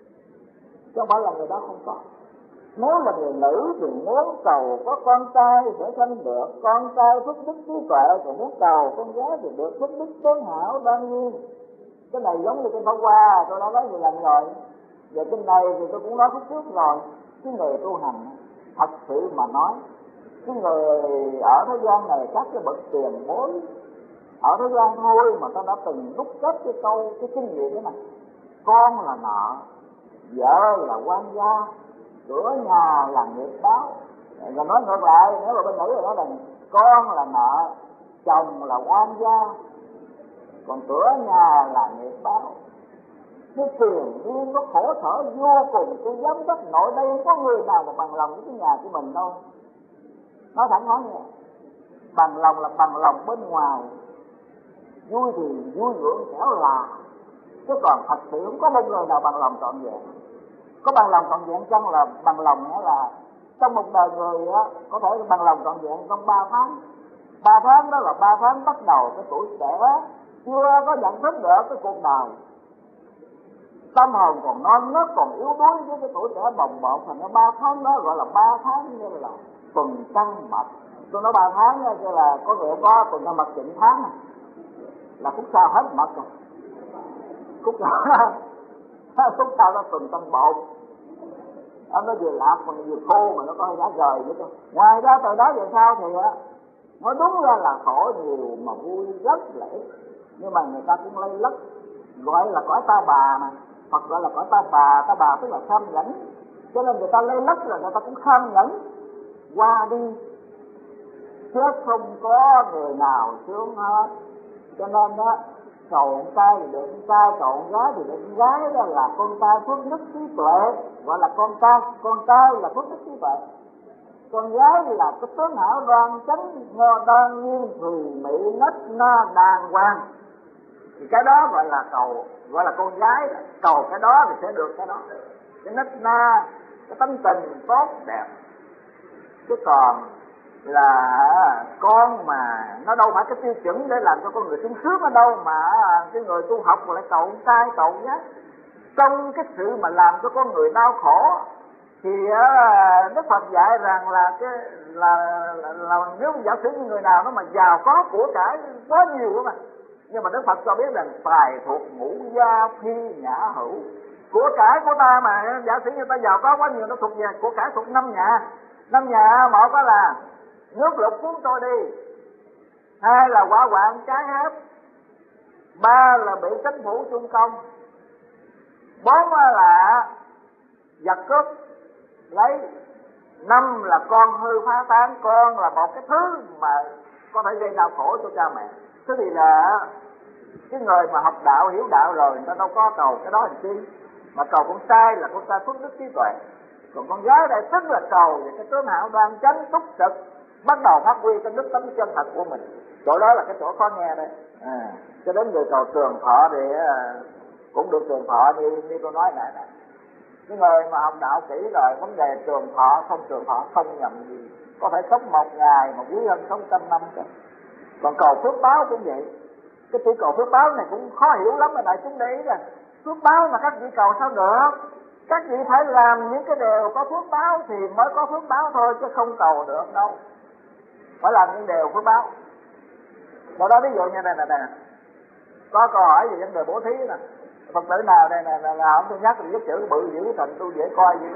Chứ không phải là người đó không có. Nếu là người nữ thì muốn cầu có con trai sẽ sanh được con trai phước đức trí tuệ, còn muốn cầu con gái thì được phước đức tướng hảo đương nhiên. Cái này giống như cái pháo hoa tôi đã nói nhiều lần rồi. Về trên này thì tôi cũng nói phút trước rồi. Cái người tu hành thật sự mà nói, cái người ở thế gian này, các cái bậc tiền bối ở thế gian thôi mà ta đã từng đúc kết cái câu, cái kinh nghiệm thế này: con là nợ, vợ là quan gia, cửa nhà là nghiệp báo. Rồi nói ngược lại, nếu mà bên nữ thì nói là con là nợ, chồng là quan gia, còn cửa nhà là nghiệp báo. Cái tiền duyên nó khổ sở vô cùng. Tôi dám đất nội đây không có người nào mà bằng lòng với cái nhà của mình đâu. Nói thẳng nói nghe, bằng lòng là bằng lòng bên ngoài, vui thì vui ngưỡng xẻo là, chứ còn thật sự không có một người nào bằng lòng trọn vẹn. Có bằng lòng trọn vẹn chăng là bằng lòng nghĩa là trong một đời người á, có thể bằng lòng trọn vẹn trong 3 tháng. 3 tháng đó là 3 tháng bắt đầu cái tuổi trẻ, chưa có nhận thức được cái cuộc đời, tâm hồn còn non nớt, còn yếu đuối với cái tuổi trẻ bồng bột. Thành ra 3 tháng đó gọi là 3 tháng như là tuần trăng mật. Tôi nói 3 tháng đó, chứ là có người có tuần trăng mật chỉnh tháng này, là khúc sau hết mật rồi. Khúc sau đó tuần trăng bột, nó vừa lạc mà vừa khô mà nó có giá rời nữa cơ. Ngoài ra từ đó về sau thì nó đúng ra là khổ nhiều mà vui rất là ít. Nhưng mà người ta cũng lây lất, gọi là cõi ta bà mà. Phật gọi là cõi ta bà tức là kham nhẫn. Cho nên người ta lây lất là người ta cũng kham nhẫn qua đi, chứ không có người nào sướng hết. Cho nên đó, cầu con trai thì được con trai, cầu con gái thì được con gái, đó là con trai phước đức trí tuệ, gọi là con trai là phước đức trí tuệ. Con gái là cái tướng hảo đoan chánh, đoan nhiên, thùy mỹ, nết na, đàng hoàng. Thì cái đó gọi là cầu, gọi là con gái. Cầu cái đó thì sẽ được cái đó, cái nết na, cái tánh tình tốt đẹp. Chứ còn là con mà nó đâu phải cái tiêu chuẩn để làm cho con người sung sướng ở đâu, mà cái người tu học lại cầu con trai cầu gái. Trong cái sự mà làm cho con người đau khổ Thì Đức Phật dạy rằng là nếu giả sử như người nào nó mà giàu có của cải quá nhiều đó mà, nhưng mà Đức Phật cho biết rằng tài thuộc ngũ gia phi nhã hữu. Của cải của ta mà giả sử như ta giàu có quá nhiều, nó thuộc về của cải thuộc 5 nhà. 5 nhà, một đó là nước lụt cuốn trôi đi, 2 là hỏa hoạn cháy hết, 3 là bị chính phủ trung công, 4 là giặc cướp lấy, 5 là con hư phá tán. Con là một cái thứ mà có thể gây đau khổ cho cha mẹ. Thế thì là cái người mà học đạo hiểu đạo rồi, người ta đâu có cầu cái đó làm chi, mà cầu con trai là con trai phước đức trí tuệ, còn con gái đây tức là cầu về cái tướng hảo đoan chánh túc trực, bắt đầu phát huy cái đức tánh chân thật của mình. Chỗ đó là cái chỗ khó nghe đây. Cho đến người cầu trường thọ thì cũng được trường thọ như tôi nói này nè. Cái người mà học đạo kỹ rồi, vấn đề trường thọ không nhầm gì, có thể sống 1 ngày mà quý hơn sống 100 năm cơ. Còn cầu phước báo cũng vậy. Cái chữ cầu phước báo này cũng khó hiểu lắm mà đại chúng để ý nè. Phước báo mà các vị cầu sao được? Các vị phải làm những cái điều có phước báo thì mới có phước báo thôi, chứ không cầu được đâu. Phải làm những điều phước báo. Đó ví dụ như này nè, có câu hỏi về vấn đề bố thí nè. Phật tử nào đây nè là không tôi nhắc thì viết chữ bự dữ thành tôi dễ coi vậy.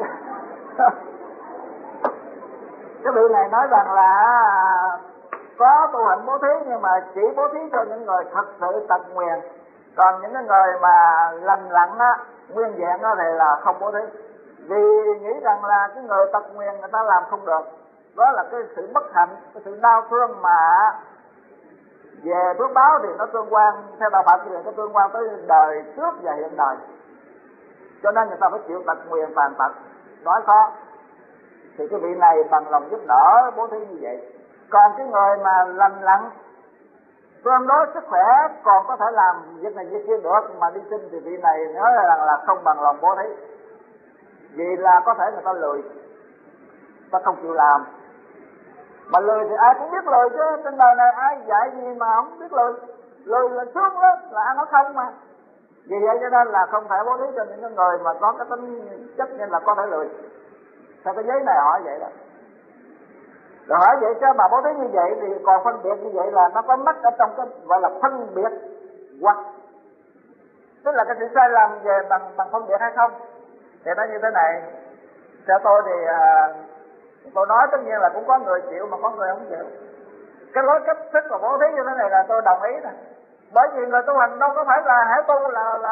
Cái vị này nói rằng là có tu hành bố thí, nhưng mà chỉ bố thí cho những người thật sự tật nguyền, còn những cái người mà lành lặn á, nguyên vẹn á thì là không bố thí. Vì nghĩ rằng là cái người tật nguyền người ta làm không được, đó là cái sự bất hạnh, cái sự đau thương mà về phước báo thì nó tương quan, theo đạo Phật thì nó tương quan tới đời trước và hiện đời, cho nên người ta phải chịu tật nguyền tàn tật, nói khó. Thì cái vị này bằng lòng giúp đỡ bố thí như vậy. Còn cái người mà lành lặn, tương đối sức khỏe còn có thể làm việc này việc kia được mà đi xin, thì vị này nói rằng là không bằng lòng bố thí. Vì là có thể người ta lười, ta không chịu làm. Mà lười thì ai cũng biết lười chứ, trên đời này ai dạy gì mà không biết lười. Lười là sướng lắm, là ăn nó không mà. Vì vậy cho nên là không thể bố thí cho những người mà có cái tính chất nên là có thể lười. Theo cái giấy này hỏi vậy đó. Rồi hỏi vậy chứ mà bố thí như vậy thì còn phân biệt như vậy là nó có mất ở trong cái gọi là phân biệt hoặc, tức là cái sự sai lầm về bằng phân biệt hay không. Thì nó như thế này, theo tôi thì tôi nói tất nhiên là cũng có người chịu mà có người không chịu. Cái lối cách thức của bố thí như thế này là tôi đồng ý nè. Bởi vì người tu hành đâu có phải là hãy tu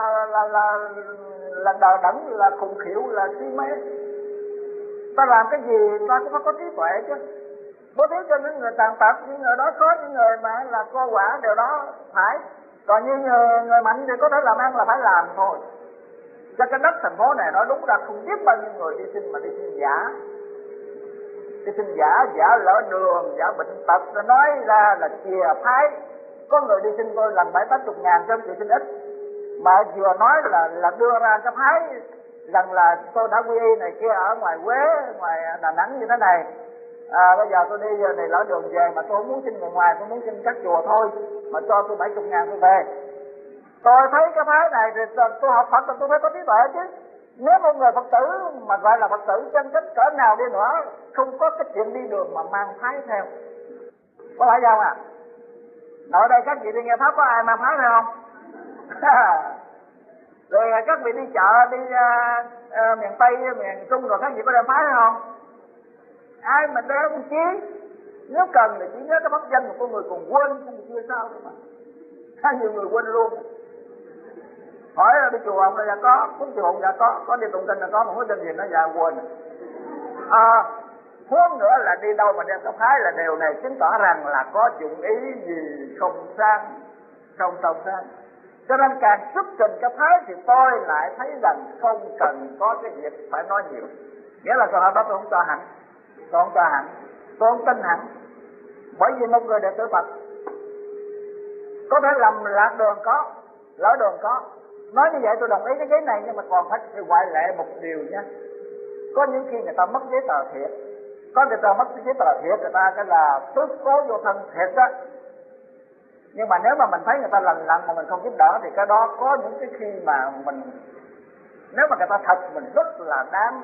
là đờ đẫn, là khùng khỉu, là si mê. Ta làm cái gì ta cũng phải có trí tuệ chứ. Bố thí cho những người tàn tật, những người đó có, những người mà là cô quả, điều đó phải. Còn như người mạnh thì có thể làm ăn là phải làm thôi. Cho cái đất thành phố này nói đúng ra không biết bao nhiêu người đi xin mà đi xin giả. Đi xin giả lỡ đường, giả bệnh tật, rồi nói ra là chìa phái. Có người đi xin tôi làm 7-80 ngàn cho chị xin ít. Mà vừa nói là đưa ra cái phái rằng là tôi đã quy y này kia ở ngoài Huế, ngoài Đà Nẵng như thế này. Bây giờ tôi đi giờ này lỡ đường về mà tôi không muốn xin người ngoài, tôi muốn xin các chùa thôi, mà cho tôi 70 ngàn tôi về. Tôi thấy cái phái này thì tôi học Phật thì tôi phải có trí tuệ chứ. Nếu một người Phật tử mà gọi là Phật tử chân chất cỡ nào đi nữa, không có cái chuyện đi đường mà mang phái theo, có phải không à? Ở đây các vị đi nghe pháp có ai mang phái theo không? Rồi các vị đi chợ, đi miền Tây, miền Trung rồi các vị có đem phái hay không? Ai mà đem chí? Nếu cần thì chỉ nhớ cái pháp danh của con người còn quên, không chưa sao đâu mà. Hay nhiều người quên luôn. Hỏi đi chùa ông là dạ có, cúng chùa ông dạ có đi tụng kinh là có, mà hối tin gì nó dạ quên. Huống nữa là đi đâu mà đem cái phái là điều này chứng tỏ rằng là có dụng ý gì không sang. Cho nên càng xuất trình cái phái thì tôi lại thấy rằng không cần có cái việc phải nói nhiều. Nghĩa là câu đó tôi không cho hẳn. Tôi không tin hẳn. Bởi vì một người đệ tử Phật có thể lầm lạc đường có, lỡ đường có. Nói như vậy tôi đồng ý cái giấy này, nhưng mà còn phải ngoại lệ một điều nha. Có những khi người ta mất giấy tờ thiệt, có người ta mất giấy tờ thiệt, người ta cái là tước cố vô thân thiệt đó. Nhưng mà nếu mà mình thấy người ta lành lặn mà mình không giúp đỡ thì cái đó có những cái khi mà mình, nếu mà người ta thật mình rất là đáng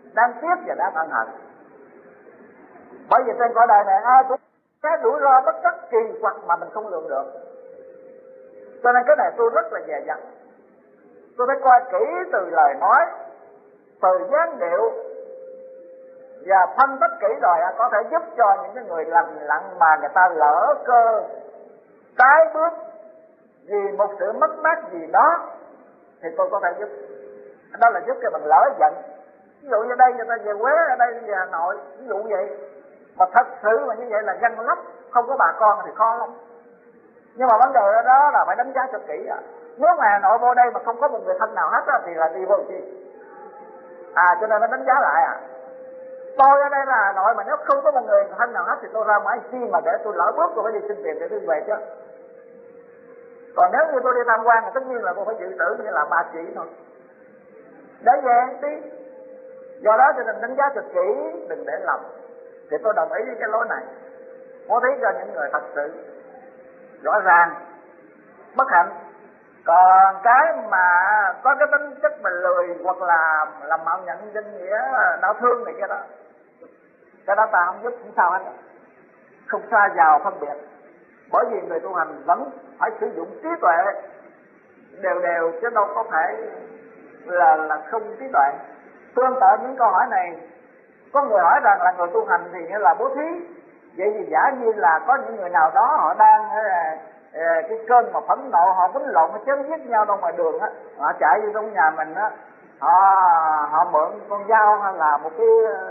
đang tiếc và đang ân hận. Bởi vì trên cõi đời này ai cũng cái rủi ro bất tất kỳ quặc mà mình không lường được. Cho nên cái này tôi rất là dè dặt. Tôi phải coi kỹ từ lời nói, từ dáng điệu và phân tích kỹ rồi có thể giúp cho những cái người lành lặn mà người ta lỡ cơ trái bước vì một sự mất mát gì đó thì tôi có thể giúp. Đó là giúp cho mình lỡ giận. Ví dụ như đây người ta về Huế, ở đây về Hà Nội, ví dụ vậy. Mà thật sự mà như vậy là dân lắm, không có bà con thì khó lắm. Nhưng mà vấn đề đó là phải đánh giá cho kỹ. Nếu mà Hà Nội vô đây mà không có một người thân nào hết thì là đi vô chi. Cho nên nó đánh giá lại. Tôi ở đây là Hà Nội mà nếu không có một người thân nào hết thì tôi ra mãi chi mà để tôi lỡ bước tôi phải đi xin tiền để tôi về chứ. Còn nếu như tôi đi tham quan thì tất nhiên là tôi phải dự trữ như là 3 chỉ thôi. Để về đi. Do đó cho nên đánh giá cho kỹ, đừng để lầm. Thì tôi đồng ý với cái lối này. Bố thí cho những người thật sự rõ ràng, bất hạnh. Còn cái mà có cái tính chất mà lười hoặc là làm mạo nhận danh nghĩa đau thương này kia đó, cái đó ta không giúp cũng sao hết, không xa vào phân biệt. Bởi vì người tu hành vẫn phải sử dụng trí tuệ đều chứ đâu có phải là không trí tuệ. Tương tự những câu hỏi này, có người hỏi rằng là người tu hành thì nghĩa là bố thí. Vậy thì giả như là có những người nào đó họ đang cái cơn mà phẫn nộ, họ quýnh lộn, họ chém giết nhau đâu ngoài đường á, họ chạy vô trong nhà mình á, họ mượn con dao hay là một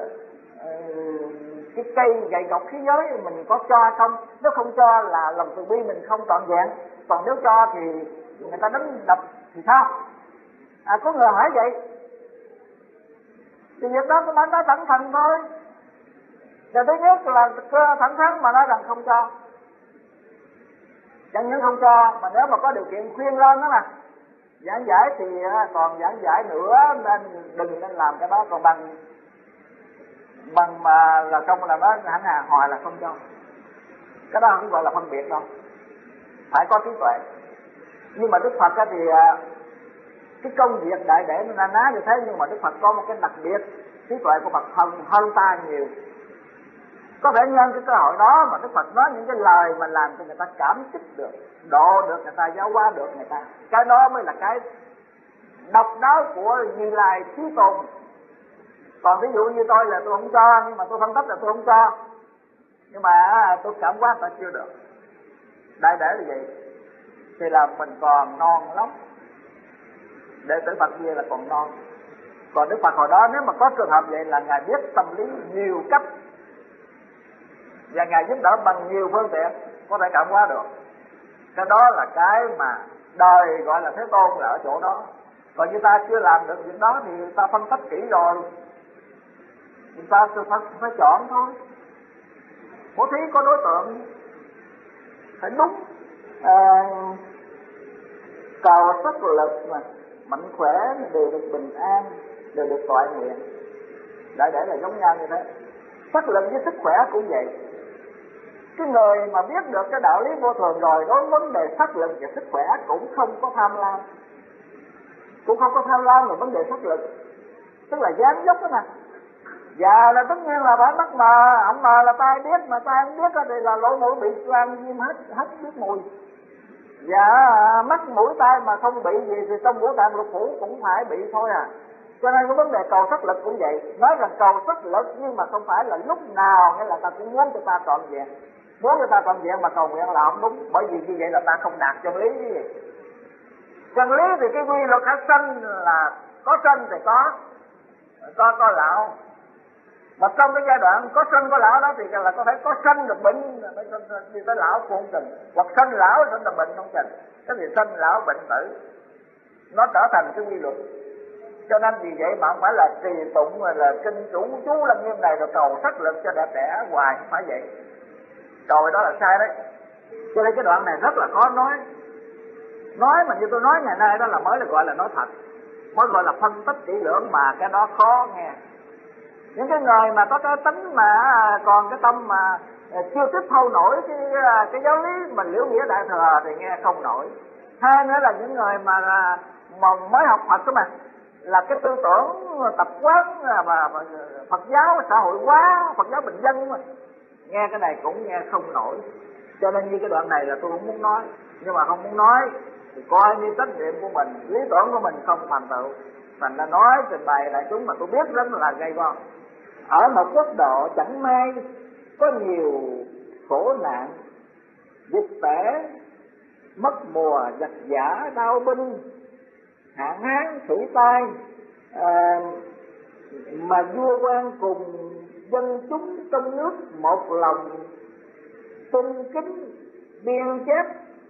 cái cây gậy gộc khí giới, mình có cho không? Nếu không cho là lòng từ bi mình không trọn vẹn, còn nếu cho thì người ta đánh đập thì sao? Có người hỏi vậy thì việc đó cũng nói thẳng thắn thôi. Và thứ nhất là thẳng thắn mà nói rằng không cho. Chẳng những không cho mà nếu mà có điều kiện khuyên lên đó nè, giảng giải thì còn giảng giải nữa, nên đừng nên làm cái đó. Còn bằng mà là không là nó hẳn hà hoài là không cho. Cái đó không gọi là phân biệt đâu, phải có trí tuệ. Nhưng mà Đức Phật thì cái công việc đại để nó ná như thế, nhưng mà Đức Phật có một cái đặc biệt, trí tuệ của Phật hơn ta nhiều. Có thể nhân cái cơ hội đó mà Đức Phật nói những cái lời mà làm cho người ta cảm kích được, độ được người ta, giáo hóa được người ta. Cái đó mới là cái độc đáo của Như Lai Chí Tôn. Còn ví dụ như tôi là tôi không cho, nhưng mà tôi phân tích là tôi không cho, nhưng mà tôi cảm hóa ta chưa được. Đại để là vậy thì là mình còn non lắm. Đệ tử Phật kia là còn non. Còn Đức Phật hồi đó nếu mà có trường hợp vậy là Ngài biết tâm lý nhiều cách, và Ngài giúp đỡ bằng nhiều phương tiện có thể cảm hóa được. Cái đó là cái mà đời gọi là Thế Tôn là ở chỗ đó. Còn như ta chưa làm được việc đó thì ta phân tích kỹ rồi, chúng ta phải chọn thôi. Bố thí có đối tượng phải đúng, cầu sắc lực mà mạnh khỏe đều được bình an, đều được toại nguyện. Đại để là giống nhau như thế. Sắc lực với sức khỏe cũng vậy. Cái người mà biết được cái đạo lý vô thường rồi, đối với vấn đề sắc lực và sức khỏe cũng không có tham lam, cũng không có tham lam về vấn đề sắc lực, tức là dáng dốc đó nè. Và là tất nhiên là phải mắt mờ, ổng mờ là tai biết, mà tai không biết thì là lỗ mũi bị xoang viêm hết biết mùi. Và mắt mũi tai mà không bị gì thì trong ngũ tạng lục phủ cũng phải bị thôi à. Cho nên cái vấn đề cầu sắc lực cũng vậy. Nói rằng cầu sắc lực nhưng mà không phải là lúc nào nghĩa là ta cũng muốn cho ta trọn vẹn. Muốn cho ta trọn vẹn mà cầu nguyện là không đúng. Bởi vì như vậy là ta không đạt chân lý. Chân lý thì cái quy luật hạt sanh là có sanh thì có lão. Mà trong cái giai đoạn có sanh có lão đó thì là có thể có sanh được bệnh thì tới lão cũng không chừng, hoặc sanh lão sanh là bệnh không chừng. Cái gì sanh lão bệnh tử nó trở thành cái quy luật. Cho nên vì vậy mà không phải là trì tụng là kinh chú Lăng Nghiêm này rồi cầu sắc lực cho đẹp đẽ hoài, không phải vậy. Cầu đó là sai đấy. Cho nên cái đoạn này rất là khó nói. Nói mà như tôi nói ngày nay đó là mới là gọi là nói thật, mới gọi là phân tích kỹ lưỡng, mà cái đó khó nghe. Những cái người mà có cái tính mà còn cái tâm mà chưa tiếp thâu nổi cái giáo lý mình liễu nghĩa đại thừa thì nghe không nổi. Hai nữa là những người mà mới học Phật đó mà là cái tư tưởng tập quán mà Phật giáo xã hội hóa, Phật giáo bình dân mà. Nghe cái này cũng nghe không nổi. Cho nên như cái đoạn này là tôi cũng muốn nói, nhưng mà không muốn nói thì coi như trách nhiệm của mình, lý tưởng của mình không thành tựu, thành ra nói trình bày đại chúng mà tôi biết rất là gay go. Ở một quốc độ chẳng may có nhiều khổ nạn, dịch tễ, mất mùa, giặc giả, đau binh, hạn hán, thủy tai, mà vua quan cùng dân chúng trong nước một lòng tôn kính biên chép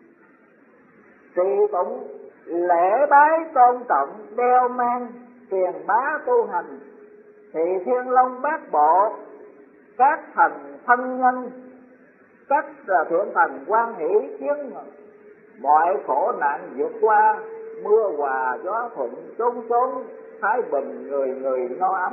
trì tụng lễ bái tôn trọng đeo mang truyền bá tu hành, thì Thiên Long Bát Bộ, các thần thân nhân, các thượng thần quan hỷ khiến mọi khổ nạn vượt qua, mưa hòa gió thuận, chốn chốn thái bình, người người no ấm.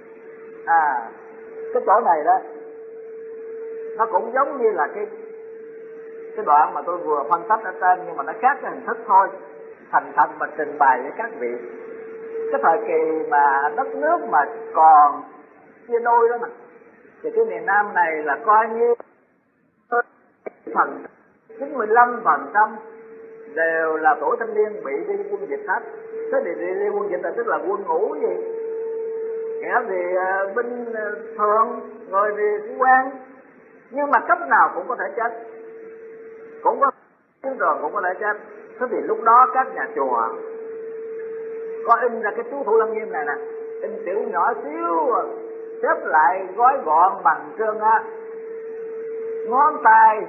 Cái chỗ này đó nó cũng giống như là cái đoạn mà tôi vừa phân tích ở trên, nhưng mà nó khác cái hình thức thôi, thành thật mà trình bày với các vị. Cái thời kỳ mà đất nước mà còn chia đôi đó mà, thì cái miền Nam này là coi như 95% đều là tuổi thanh niên bị đi quân dịch hết. Thế thì đi quân dịch là tức là quân ngũ gì? Kẻ thì binh thường, người thì sĩ quan, nhưng mà cấp nào cũng có thể chết, cũng có chiến trường cũng có thể chết. Thế thì lúc đó các nhà chùa có in ra cái chú Thủ Lăng Nghiêm này nè, in tiểu nhỏ xíu, xếp lại gói gọn bằng trơn á, ngón tay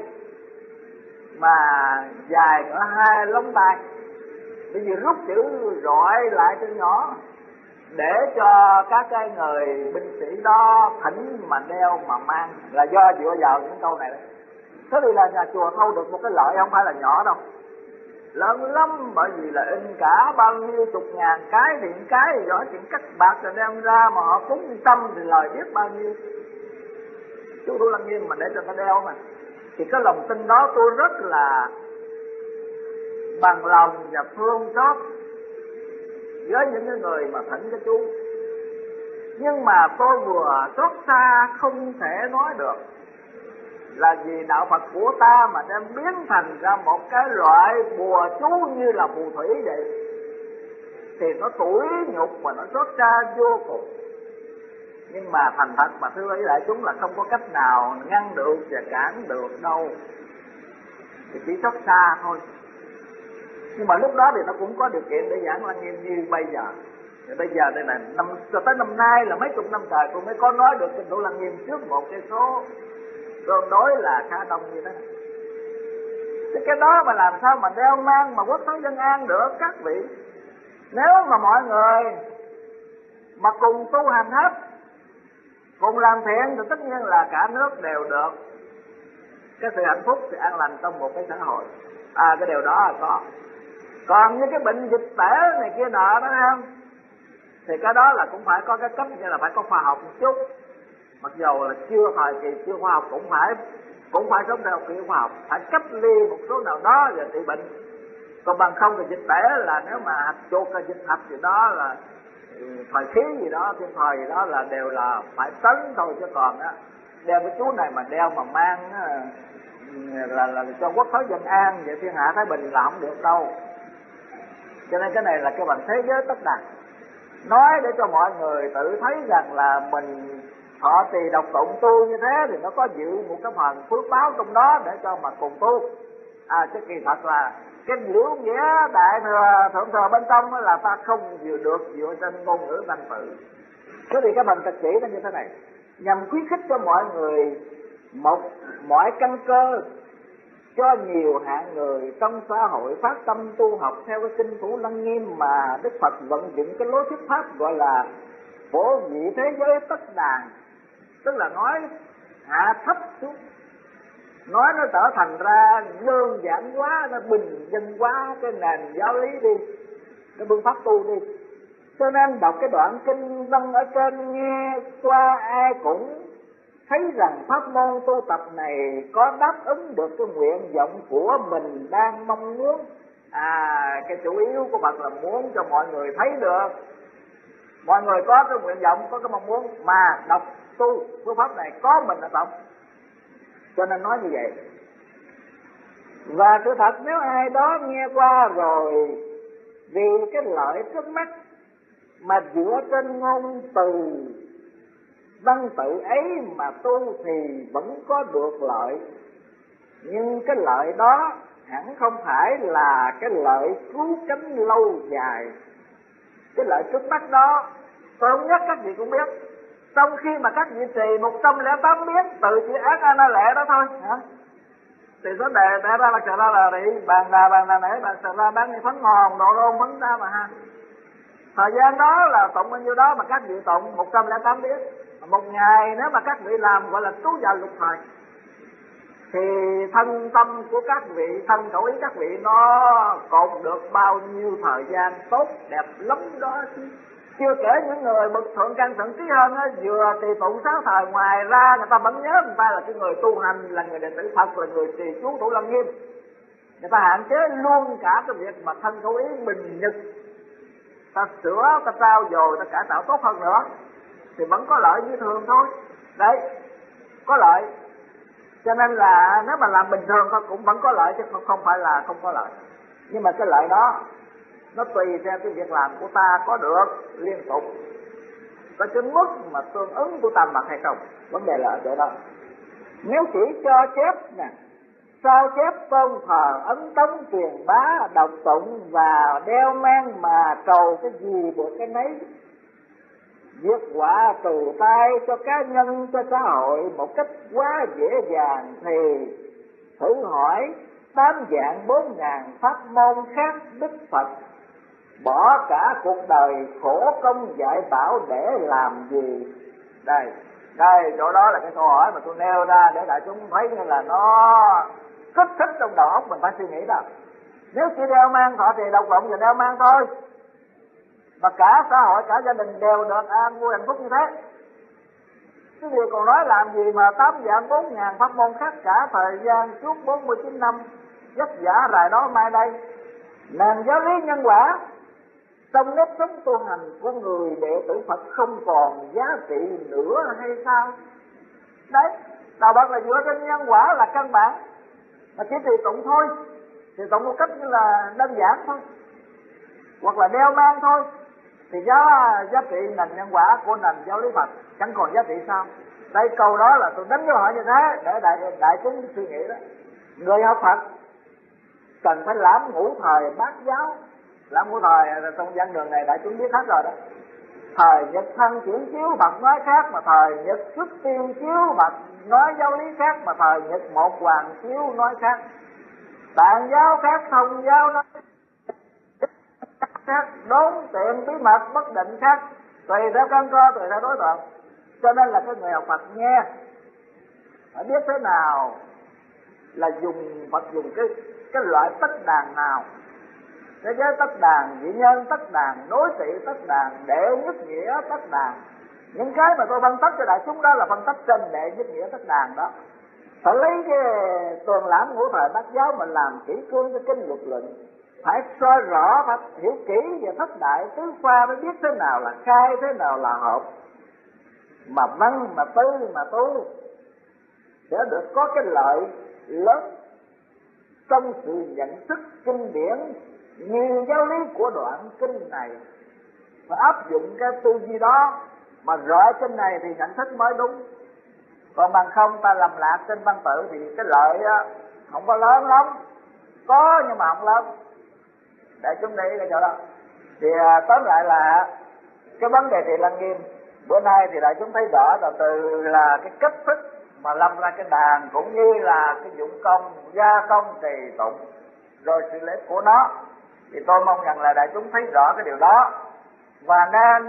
mà dài cỡ 2 lóng tay. Bây giờ rút chữ rọi lại cho nhỏ để cho các cái người binh sĩ đó thỉnh mà đeo mà mang, là do dựa vào những câu này. Thế thì là nhà chùa thâu được một cái lợi không phải là nhỏ đâu, lớn lắm, bởi vì là in cả bao nhiêu chục ngàn cái, thì cái thì giỏi chuyện cắt bạc rồi đem ra mà họ cúng tâm thì lời biết bao nhiêu. Chú Thủ Lăng Nghiêm mà để cho ta đeo mà, thì cái lòng tin đó tôi rất là bằng lòng và thương xót với những cái người mà thỉnh cái chú. Nhưng mà tôi vừa xót xa không thể nói được, là vì đạo Phật của ta mà đem biến thành ra một cái loại bùa chú như là phù thủy vậy, thì nó tủi nhục mà nó xót xa vô cùng. Nhưng mà thành thật mà thưa với đại chúng là không có cách nào ngăn được và cản được đâu, thì chỉ xót xa thôi. Nhưng mà lúc đó thì nó cũng có điều kiện để giảng Lăng Nghiêm như bây giờ. Thì bây giờ đây là cho tới năm nay là mấy chục năm trời tôi mới có nói được Kinh Thủ Lăng Nghiêm trước một cái số tương đối là khá đông như thế. Thì cái đó mà làm sao mà đeo mang mà quốc thái dân an được các vị? Nếu mà mọi người mà cùng tu hành hết, cùng làm thiện, thì tất nhiên là cả nước đều được cái sự hạnh phúc, sự an lành trong một cái xã hội. Cái điều đó là có. Còn như cái bệnh dịch tễ này kia nọ đó không, thì cái đó là cũng phải có cái cách, như là phải có khoa học một chút. Mặc dù là chưa thời kỳ chưa khoa học, cũng phải sống theo kiểu khoa học, phải cách ly một số nào đó rồi trị bệnh. Còn bằng không thì dịch tễ là nếu mà hạch chuột hay dịch hạch gì đó là thời khí gì đó, thiên thời gì đó là đều là phải tấn thôi. Chứ còn á, đeo cái chú này mà đeo mà mang là cho quốc thái dân an vậy, thiên hạ thái bình là không được đâu. Cho nên cái này là cái bằng thế giới tất đạt, nói để cho mọi người tự thấy rằng là mình họ tỳ đọc tụng tu như thế thì nó có dự một cái phần phước báo trong đó để cho mà cùng tu. Chứ kỳ thật là cái liễu nghĩa đại thừa thượng thừa bên trong là ta không vừa được dựa trên ngôn ngữ văn tự. Thế thì cái phần tịch chỉ nó như thế này, nhằm khuyến khích cho mọi người mọi căn cơ, cho nhiều hạng người trong xã hội phát tâm tu học theo cái Kinh Thủ Lăng Nghiêm mà Đức Phật vận dụng cái lối thuyết pháp gọi là phổ nhị thế giới tất đàn, tức là nói hạ thấp xuống, nói nó trở thành ra đơn giản quá, nó bình dân quá cái nền giáo lý đi, cái phương pháp tu đi. Cho nên đọc cái đoạn kinh văn ở trên nghe qua ai cũng thấy rằng pháp môn tu tập này có đáp ứng được cái nguyện vọng của mình đang mong muốn. Cái chủ yếu của Phật là muốn cho mọi người thấy được Mọi người có cái nguyện vọng, có cái mong muốn mà đọc tu phương pháp này có mình là tổng, cho nên nói như vậy. Và sự thật nếu ai đó nghe qua rồi vì cái lợi trước mắt mà dựa trên ngôn từ văn tự ấy mà tu thì vẫn có được lợi, nhưng cái lợi đó hẳn không phải là cái lợi cứu cánh lâu dài. Cái lợi trước mắt đó tôi không nhắc, các vị cũng biết. Trong khi mà các vị trì 108 biết từ chữ ác a na lệ đó thôi hả? Thì số đề ra là trở ra là đi bàn đà nãy bạn trở ra bán phấn hòn độ rôn phấn ra mà ha. Thời gian đó là tụng bao nhiêu đó mà các vị tụng 108 biết. Một ngày nếu mà các vị làm gọi là trú vào lục thời thì thân tâm của các vị, thân khẩu ý các vị nó cột được bao nhiêu thời gian tốt đẹp lắm đó chứ. Chưa kể những người bậc thượng căn thượng trí hơn á, vừa trì tụng 6 thời ngoài ra người ta vẫn nhớ người ta là cái người tu hành, là người đệ tử Phật, là người trì chú thủ lăng nghiêm. Người ta hạn chế luôn cả cái việc mà thân khẩu ý bình nhật, ta sửa, ta trao dồi, ta cải tạo tốt hơn nữa thì vẫn có lợi như thường thôi. Đấy, có lợi. Cho nên là nếu mà làm bình thường thôi cũng vẫn có lợi chứ không phải là không có lợi. Nhưng mà cái lợi đó nó tùy theo cái việc làm của ta có được liên tục, có cái mức mà tương ứng của ta mặc hay không. Vấn đề là ở chỗ đó. Nếu chỉ cho chép nè, sao chép tôn thờ ấn tống truyền bá đọc tụng và đeo mang mà cầu cái gì được cái nấy, việc quả từ tay cho cá nhân, cho xã hội một cách quá dễ dàng thì thử hỏi 8 vạn 4 ngàn pháp môn khác Đức Phật bỏ cả cuộc đời khổ công dạy bảo để làm gì? Đây chỗ đó là cái câu hỏi mà tôi nêu ra để đại chúng thấy như là nó kích thích trong đầu óc mình phải suy nghĩ đó. Nếu chỉ đeo mang thọ trì độc tụng và đeo mang thôi, và cả xã hội, cả gia đình đều được an vui hạnh phúc như thế, cái gì còn nói làm gì mà 8 vạn 4 ngàn pháp môn khác cả thời gian suốt 49 năm vất vả rài đó mai đây. Nàng giáo lý nhân quả trong nếp sống tu hành của người đệ tử Phật không còn giá trị nữa hay sao? Đấy, đạo Phật là dựa trên nhân quả là căn bản, mà chỉ trì tụng thôi, thì tụng một cách như là đơn giản thôi, hoặc là đeo mang thôi, thì giá trị nền nhân quả của nền giáo lý Phật chẳng còn giá trị sao? Đây, câu đó là tôi đánh dấu hỏi như thế để đại chúng suy nghĩ đó. Người học Phật cần phải lãm ngũ thời bát giáo. Lãm ngũ thời trong văn đường này đại chúng biết hết rồi đó. Thời Nhật thân chuyển chiếu Phật nói khác, mà thời Nhật xuất tiên chiếu Phật nói giáo lý khác, mà thời Nhật một hoàng chiếu nói khác. Tạng giáo khác, thông giáo nói khác, đốn tiệm bí mật bất định khác, tùy theo căn cơ, tùy theo đối tượng. Cho nên là cái người học Phật nghe phải biết thế nào là dùng Phật dùng cái loại tất đàn nào. Thế giới tất đàn, vị nhân tất đàn, đối trị tất đàn, đệ nhất nghĩa tất đàn. Những cái mà tôi phân tích cho đại chúng đó là phân tích trên đệ nhất nghĩa tất đàn đó. Phải lấy cái tuần lãm ngũ thời bát giáo mình làm kỹ cương cái kinh luật luận, phải soi rõ, phải hiểu kỹ về thất đại tứ khoa mới biết thế nào là khai, thế nào là hợp, mà văn mà tư mà tu sẽ được có cái lợi lớn trong sự nhận thức kinh điển như giáo lý của đoạn kinh này. Và áp dụng cái tư duy đó mà rõ kinh này thì nhận thức mới đúng. Còn bằng không ta lầm lạc trên văn tự thì cái lợi không có lớn lắm, có nhưng mà không lớn. Để chúng đi cái chỗ đó. Thì tóm lại là cái vấn đề thì lăng nghiêm bữa nay thì đại chúng thấy rõ là từ là cái cách thức mà lâm ra cái đàn, cũng như là cái dụng công, gia công, trì tụng, rồi sự lễ của nó, thì tôi mong rằng là đại chúng thấy rõ cái điều đó và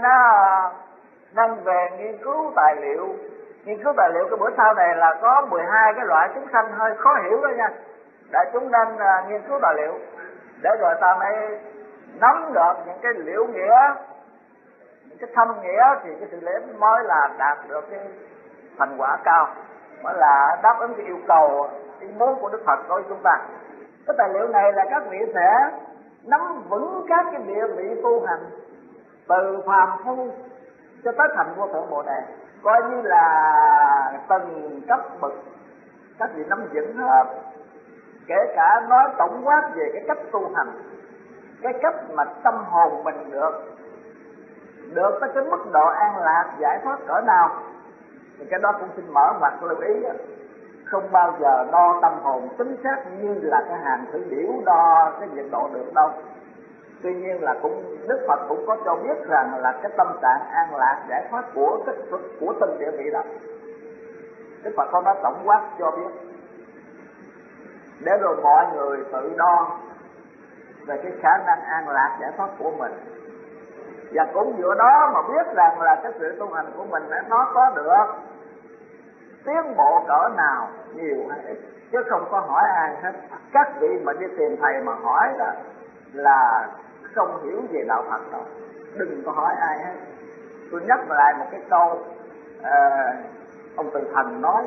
nên về nghiên cứu tài liệu. Nghiên cứu tài liệu cái bữa sau này là có 12 cái loại chúng sanh hơi khó hiểu đó nha. Đại chúng nên nghiên cứu tài liệu để rồi ta mới nắm được những cái liễu nghĩa, những cái thâm nghĩa, thì cái sự lễ mới là đạt được cái thành quả cao, mới là đáp ứng cái yêu cầu, ý muốn của Đức Phật đối với chúng ta. Cái tài liệu này là các vị sẽ nắm vững các cái địa vị tu hành từ phàm phu cho tới thành vô thượng Bồ Đề, coi như là từng cấp bậc các vị nắm vững hết. Kể cả nói tổng quát về cái cách tu hành, cái cách mà tâm hồn mình được tới cái mức độ an lạc giải thoát cỡ nào, thì cái đó cũng xin mở mặt lưu ý đó. Không bao giờ đo tâm hồn chính xác như là cái hàng thử điểu đo cái nhiệt độ được đâu. Tuy nhiên là Đức Phật cũng có cho biết rằng là cái tâm trạng an lạc giải thoát của từng địa vị đó. Đức Phật có nói tổng quát cho biết, để rồi mọi người tự đo về cái khả năng an lạc giải thoát của mình. Và cũng dựa đó mà biết rằng là cái sự tu hành của mình nó có được tiến bộ cỡ nào, nhiều hay ít, chứ không có hỏi ai hết. Các vị mà đi tìm thầy mà hỏi đó là không hiểu về đạo Phật đâu, đừng có hỏi ai hết. Tôi nhắc lại một cái câu ông Từ Thành nói: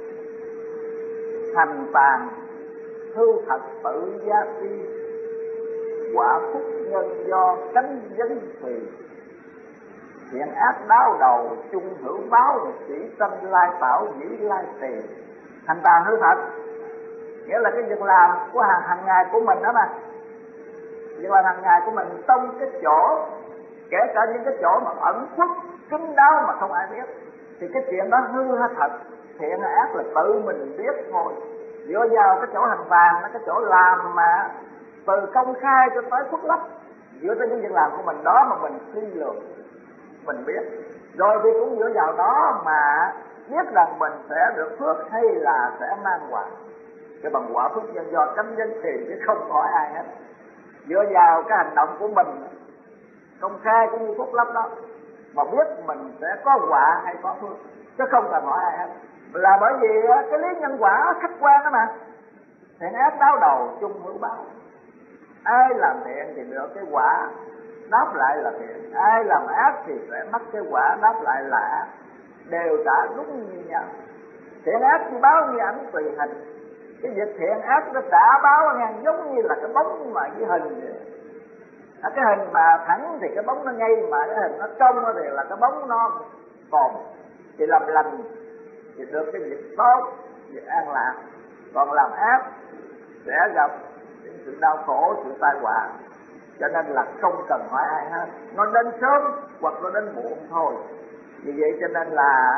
thành tàn hư thật tự gia ti, quả phúc nhân do cánh vấn tùy, thiện ác đáo đầu chung hữu báo, chỉ tâm lai tạo dĩ lai tỳ. Thành tàn hư thật nghĩa là cái việc làm của hàng ngày của mình đó mà. Việc làm hàng ngày của mình trong cái chỗ, kể cả những cái chỗ mà ẩn khuất kín đáo mà không ai biết, thì cái chuyện đó hư hay thật, thiện hay ác là tự mình biết thôi. Dựa vào cái chỗ hành tàn, cái chỗ làm mà từ công khai cho tới khuất lấp, dựa trên những việc làm của mình đó mà mình suy lược, mình biết. Rồi thì cũng dựa vào đó mà biết rằng mình sẽ được phước hay là sẽ mang quả. Cái bằng quả phước nhân do cánh vấn tiền, chứ không hỏi ai hết. Dựa vào cái hành động của mình công khai cũng như khuất lấp đó mà biết mình sẽ có quả hay có phước, chứ không cần hỏi ai hết. Là bởi vì cái lý nhân quả khách quan đó mà. Thiện ác đáo đầu chung hữu báo. Ai làm thiện thì được cái quả đáp lại là thiện, ai làm ác thì sẽ mất cái quả đáp lại là ác, đều trả đúng như nhau. Thiện ác thì báo như ảnh tùy hình. Cái việc thiện ác nó trả báo ngang giống như là cái bóng mà với hình vậy. Cái hình mà thẳng thì cái bóng nó ngay, mà cái hình nó cong thì là cái bóng nó còn. Thì làm lành thì được cái việc tốt, việc an lạc. Còn làm ác sẽ gặp những sự đau khổ, sự tai họa. Cho nên là không cần hỏi ai hết, nó đến sớm hoặc nó đến muộn thôi. Vì vậy cho nên là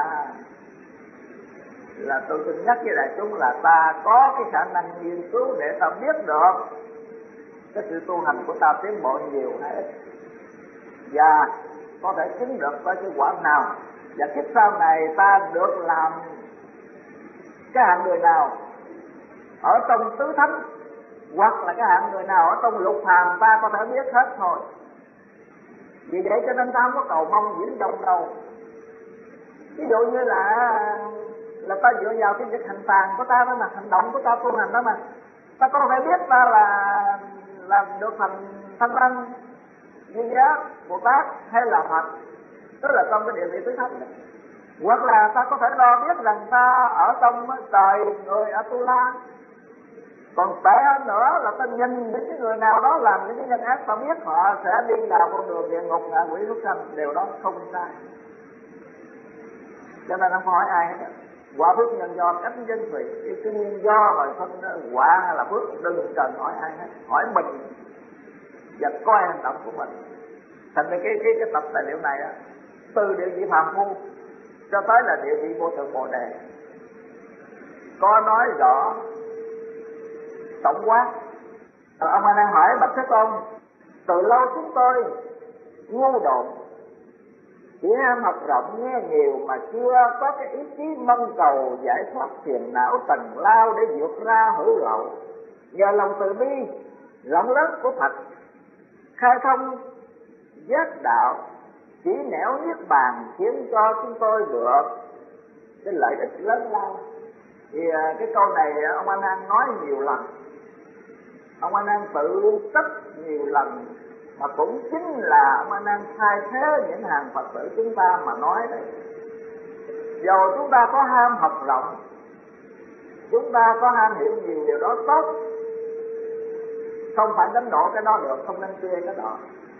tôi xin nhắc với đại chúng là ta có cái khả năng nghiên cứu để ta biết được cái sự tu hành của ta tiến bộ nhiều hay ít, và có thể chứng được với cái quả nào, và kiếp sau này ta được làm cái hạng người nào ở trong tứ thánh, hoặc là cái hạng người nào ở trong lục phàm, ta có thể biết hết thôi. Vì vậy cho nên ta không có cầu mong viễn vông đâu. Ví dụ như là ta dựa vào cái việc hành tàn của ta đó mà, hành động của ta tu hành đó mà, ta có thể biết ta là được thành Thanh Văn, Duy Giác, Bồ Tát hay là Phật, tức là trong cái địa vị tứ thánh. Hoặc là ta có thể đo biết rằng ta ở trong trời người Atula. Còn tệ hơn nữa là ta nhìn những cái người nào đó làm những cái nhân ác, ta biết họ sẽ đi vào con đường địa ngục, ngạ quỷ, súc sanh, điều đó không sai. Cho nên không hỏi ai hết. Quả phước nhân do cánh dân thủy, cái nguyên do mà phân quả hay là phước đừng cần hỏi ai hết, hỏi mình và coi hành động của mình. Thành ra cái tập tài liệu này đó, từ địa vị phàm phu cho tới là địa vị vô thượng Bồ Đề, có nói rõ tổng quát. Ông anh đang hỏi bạch Thế Tôn, từ lâu chúng tôi ngu độn, chỉ ham học rộng nghe nhiều mà chưa có cái ý chí mong cầu giải thoát phiền não tầng lao để vượt ra hữu lậu. Nhờ lòng từ bi rộng lớn của Phật khai thông giác đạo, chỉ nẻo niết bàn, khiến cho chúng tôi được cái lợi ích lớn lao. Thì cái câu này ông Anh An nói nhiều lần, ông Anh An tự trách nhiều lần, mà cũng chính là ông Anh An thay thế những hàng Phật tử chúng ta mà nói đấy. Dù chúng ta có ham học rộng, chúng ta có ham hiểu nhiều, điều đó tốt, không phải đánh đổ cái đó được, không nên chê cái đó.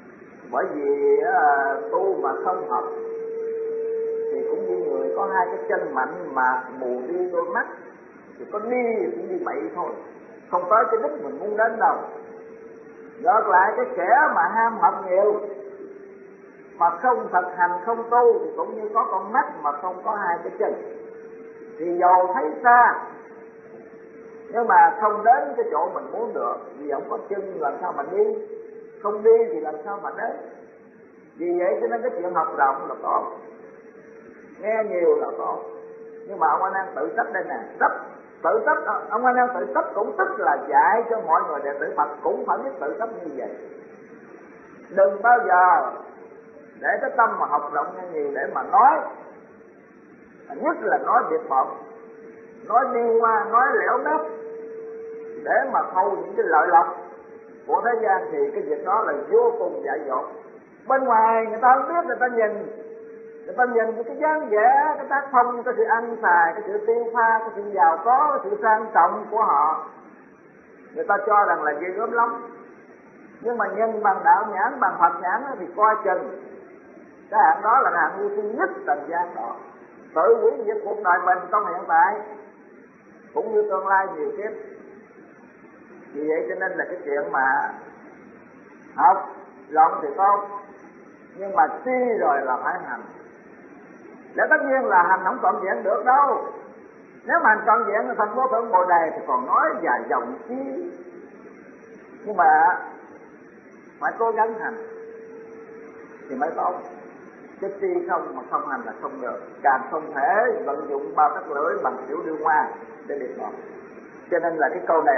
Bởi vì tu mà không học thì cũng như người có hai cái chân mạnh mà mù đi đôi mắt, thì có đi cũng đi bậy thôi, không tới cái đích mình muốn đến đâu. Ngược lại cái kẻ mà ham học nhiều mà không thực hành, không tu thì cũng như có con mắt mà không có hai cái chân, thì dầu thấy xa nhưng mà không đến cái chỗ mình muốn được, vì không có chân làm sao mà đi, không đi thì làm sao mà đến. Vì vậy cho nên cái chuyện học rộng là tốt, nghe nhiều là tốt, nhưng mà ông A Nan tự trách đây nè, tự trách. Ông A Nan tự trách cũng tức là dạy cho mọi người đệ tử Phật cũng phải biết tự trách như vậy. Đừng bao giờ để cái tâm mà học rộng nghe nhiều để mà nói, nhất là nói việc bợn, nói điêu hoa, nói lẻo mép để mà thâu những cái lợi lộc của thế gian, thì cái việc đó là vô cùng dại dột. Bên ngoài người ta không biết, người ta nhìn cái dáng vẻ, cái tác phong, cái sự ăn xài, cái sự tiêu pha, cái sự giàu có, cái sự sang trọng của họ, người ta cho rằng là ghê gớm lắm. Nhưng mà nhìn bằng đạo nhãn, bằng Phật nhãn thì coi chừng cái hạng đó là hạng ngu si nhất trần gian đó, tự hủy diệt cuộc đời mình trong hiện tại cũng như tương lai nhiều kiếp. Vì vậy cho nên là cái chuyện mà học rộng thì tốt, nhưng mà suy rồi là phải hành. Để tất nhiên là hành không trọn vẹn được đâu. Nếu mà hành trọn vẹn là thành vô thượng Bồ Đề thì còn nói dài dòng chi. Nhưng mà phải cố gắng hành thì mới tốt. Chứ chi không mà không hành là không được. Càng không thể vận dụng bao tắc lưỡi bằng kiểu điêu hoa để điệp bọn. Cho nên là cái câu này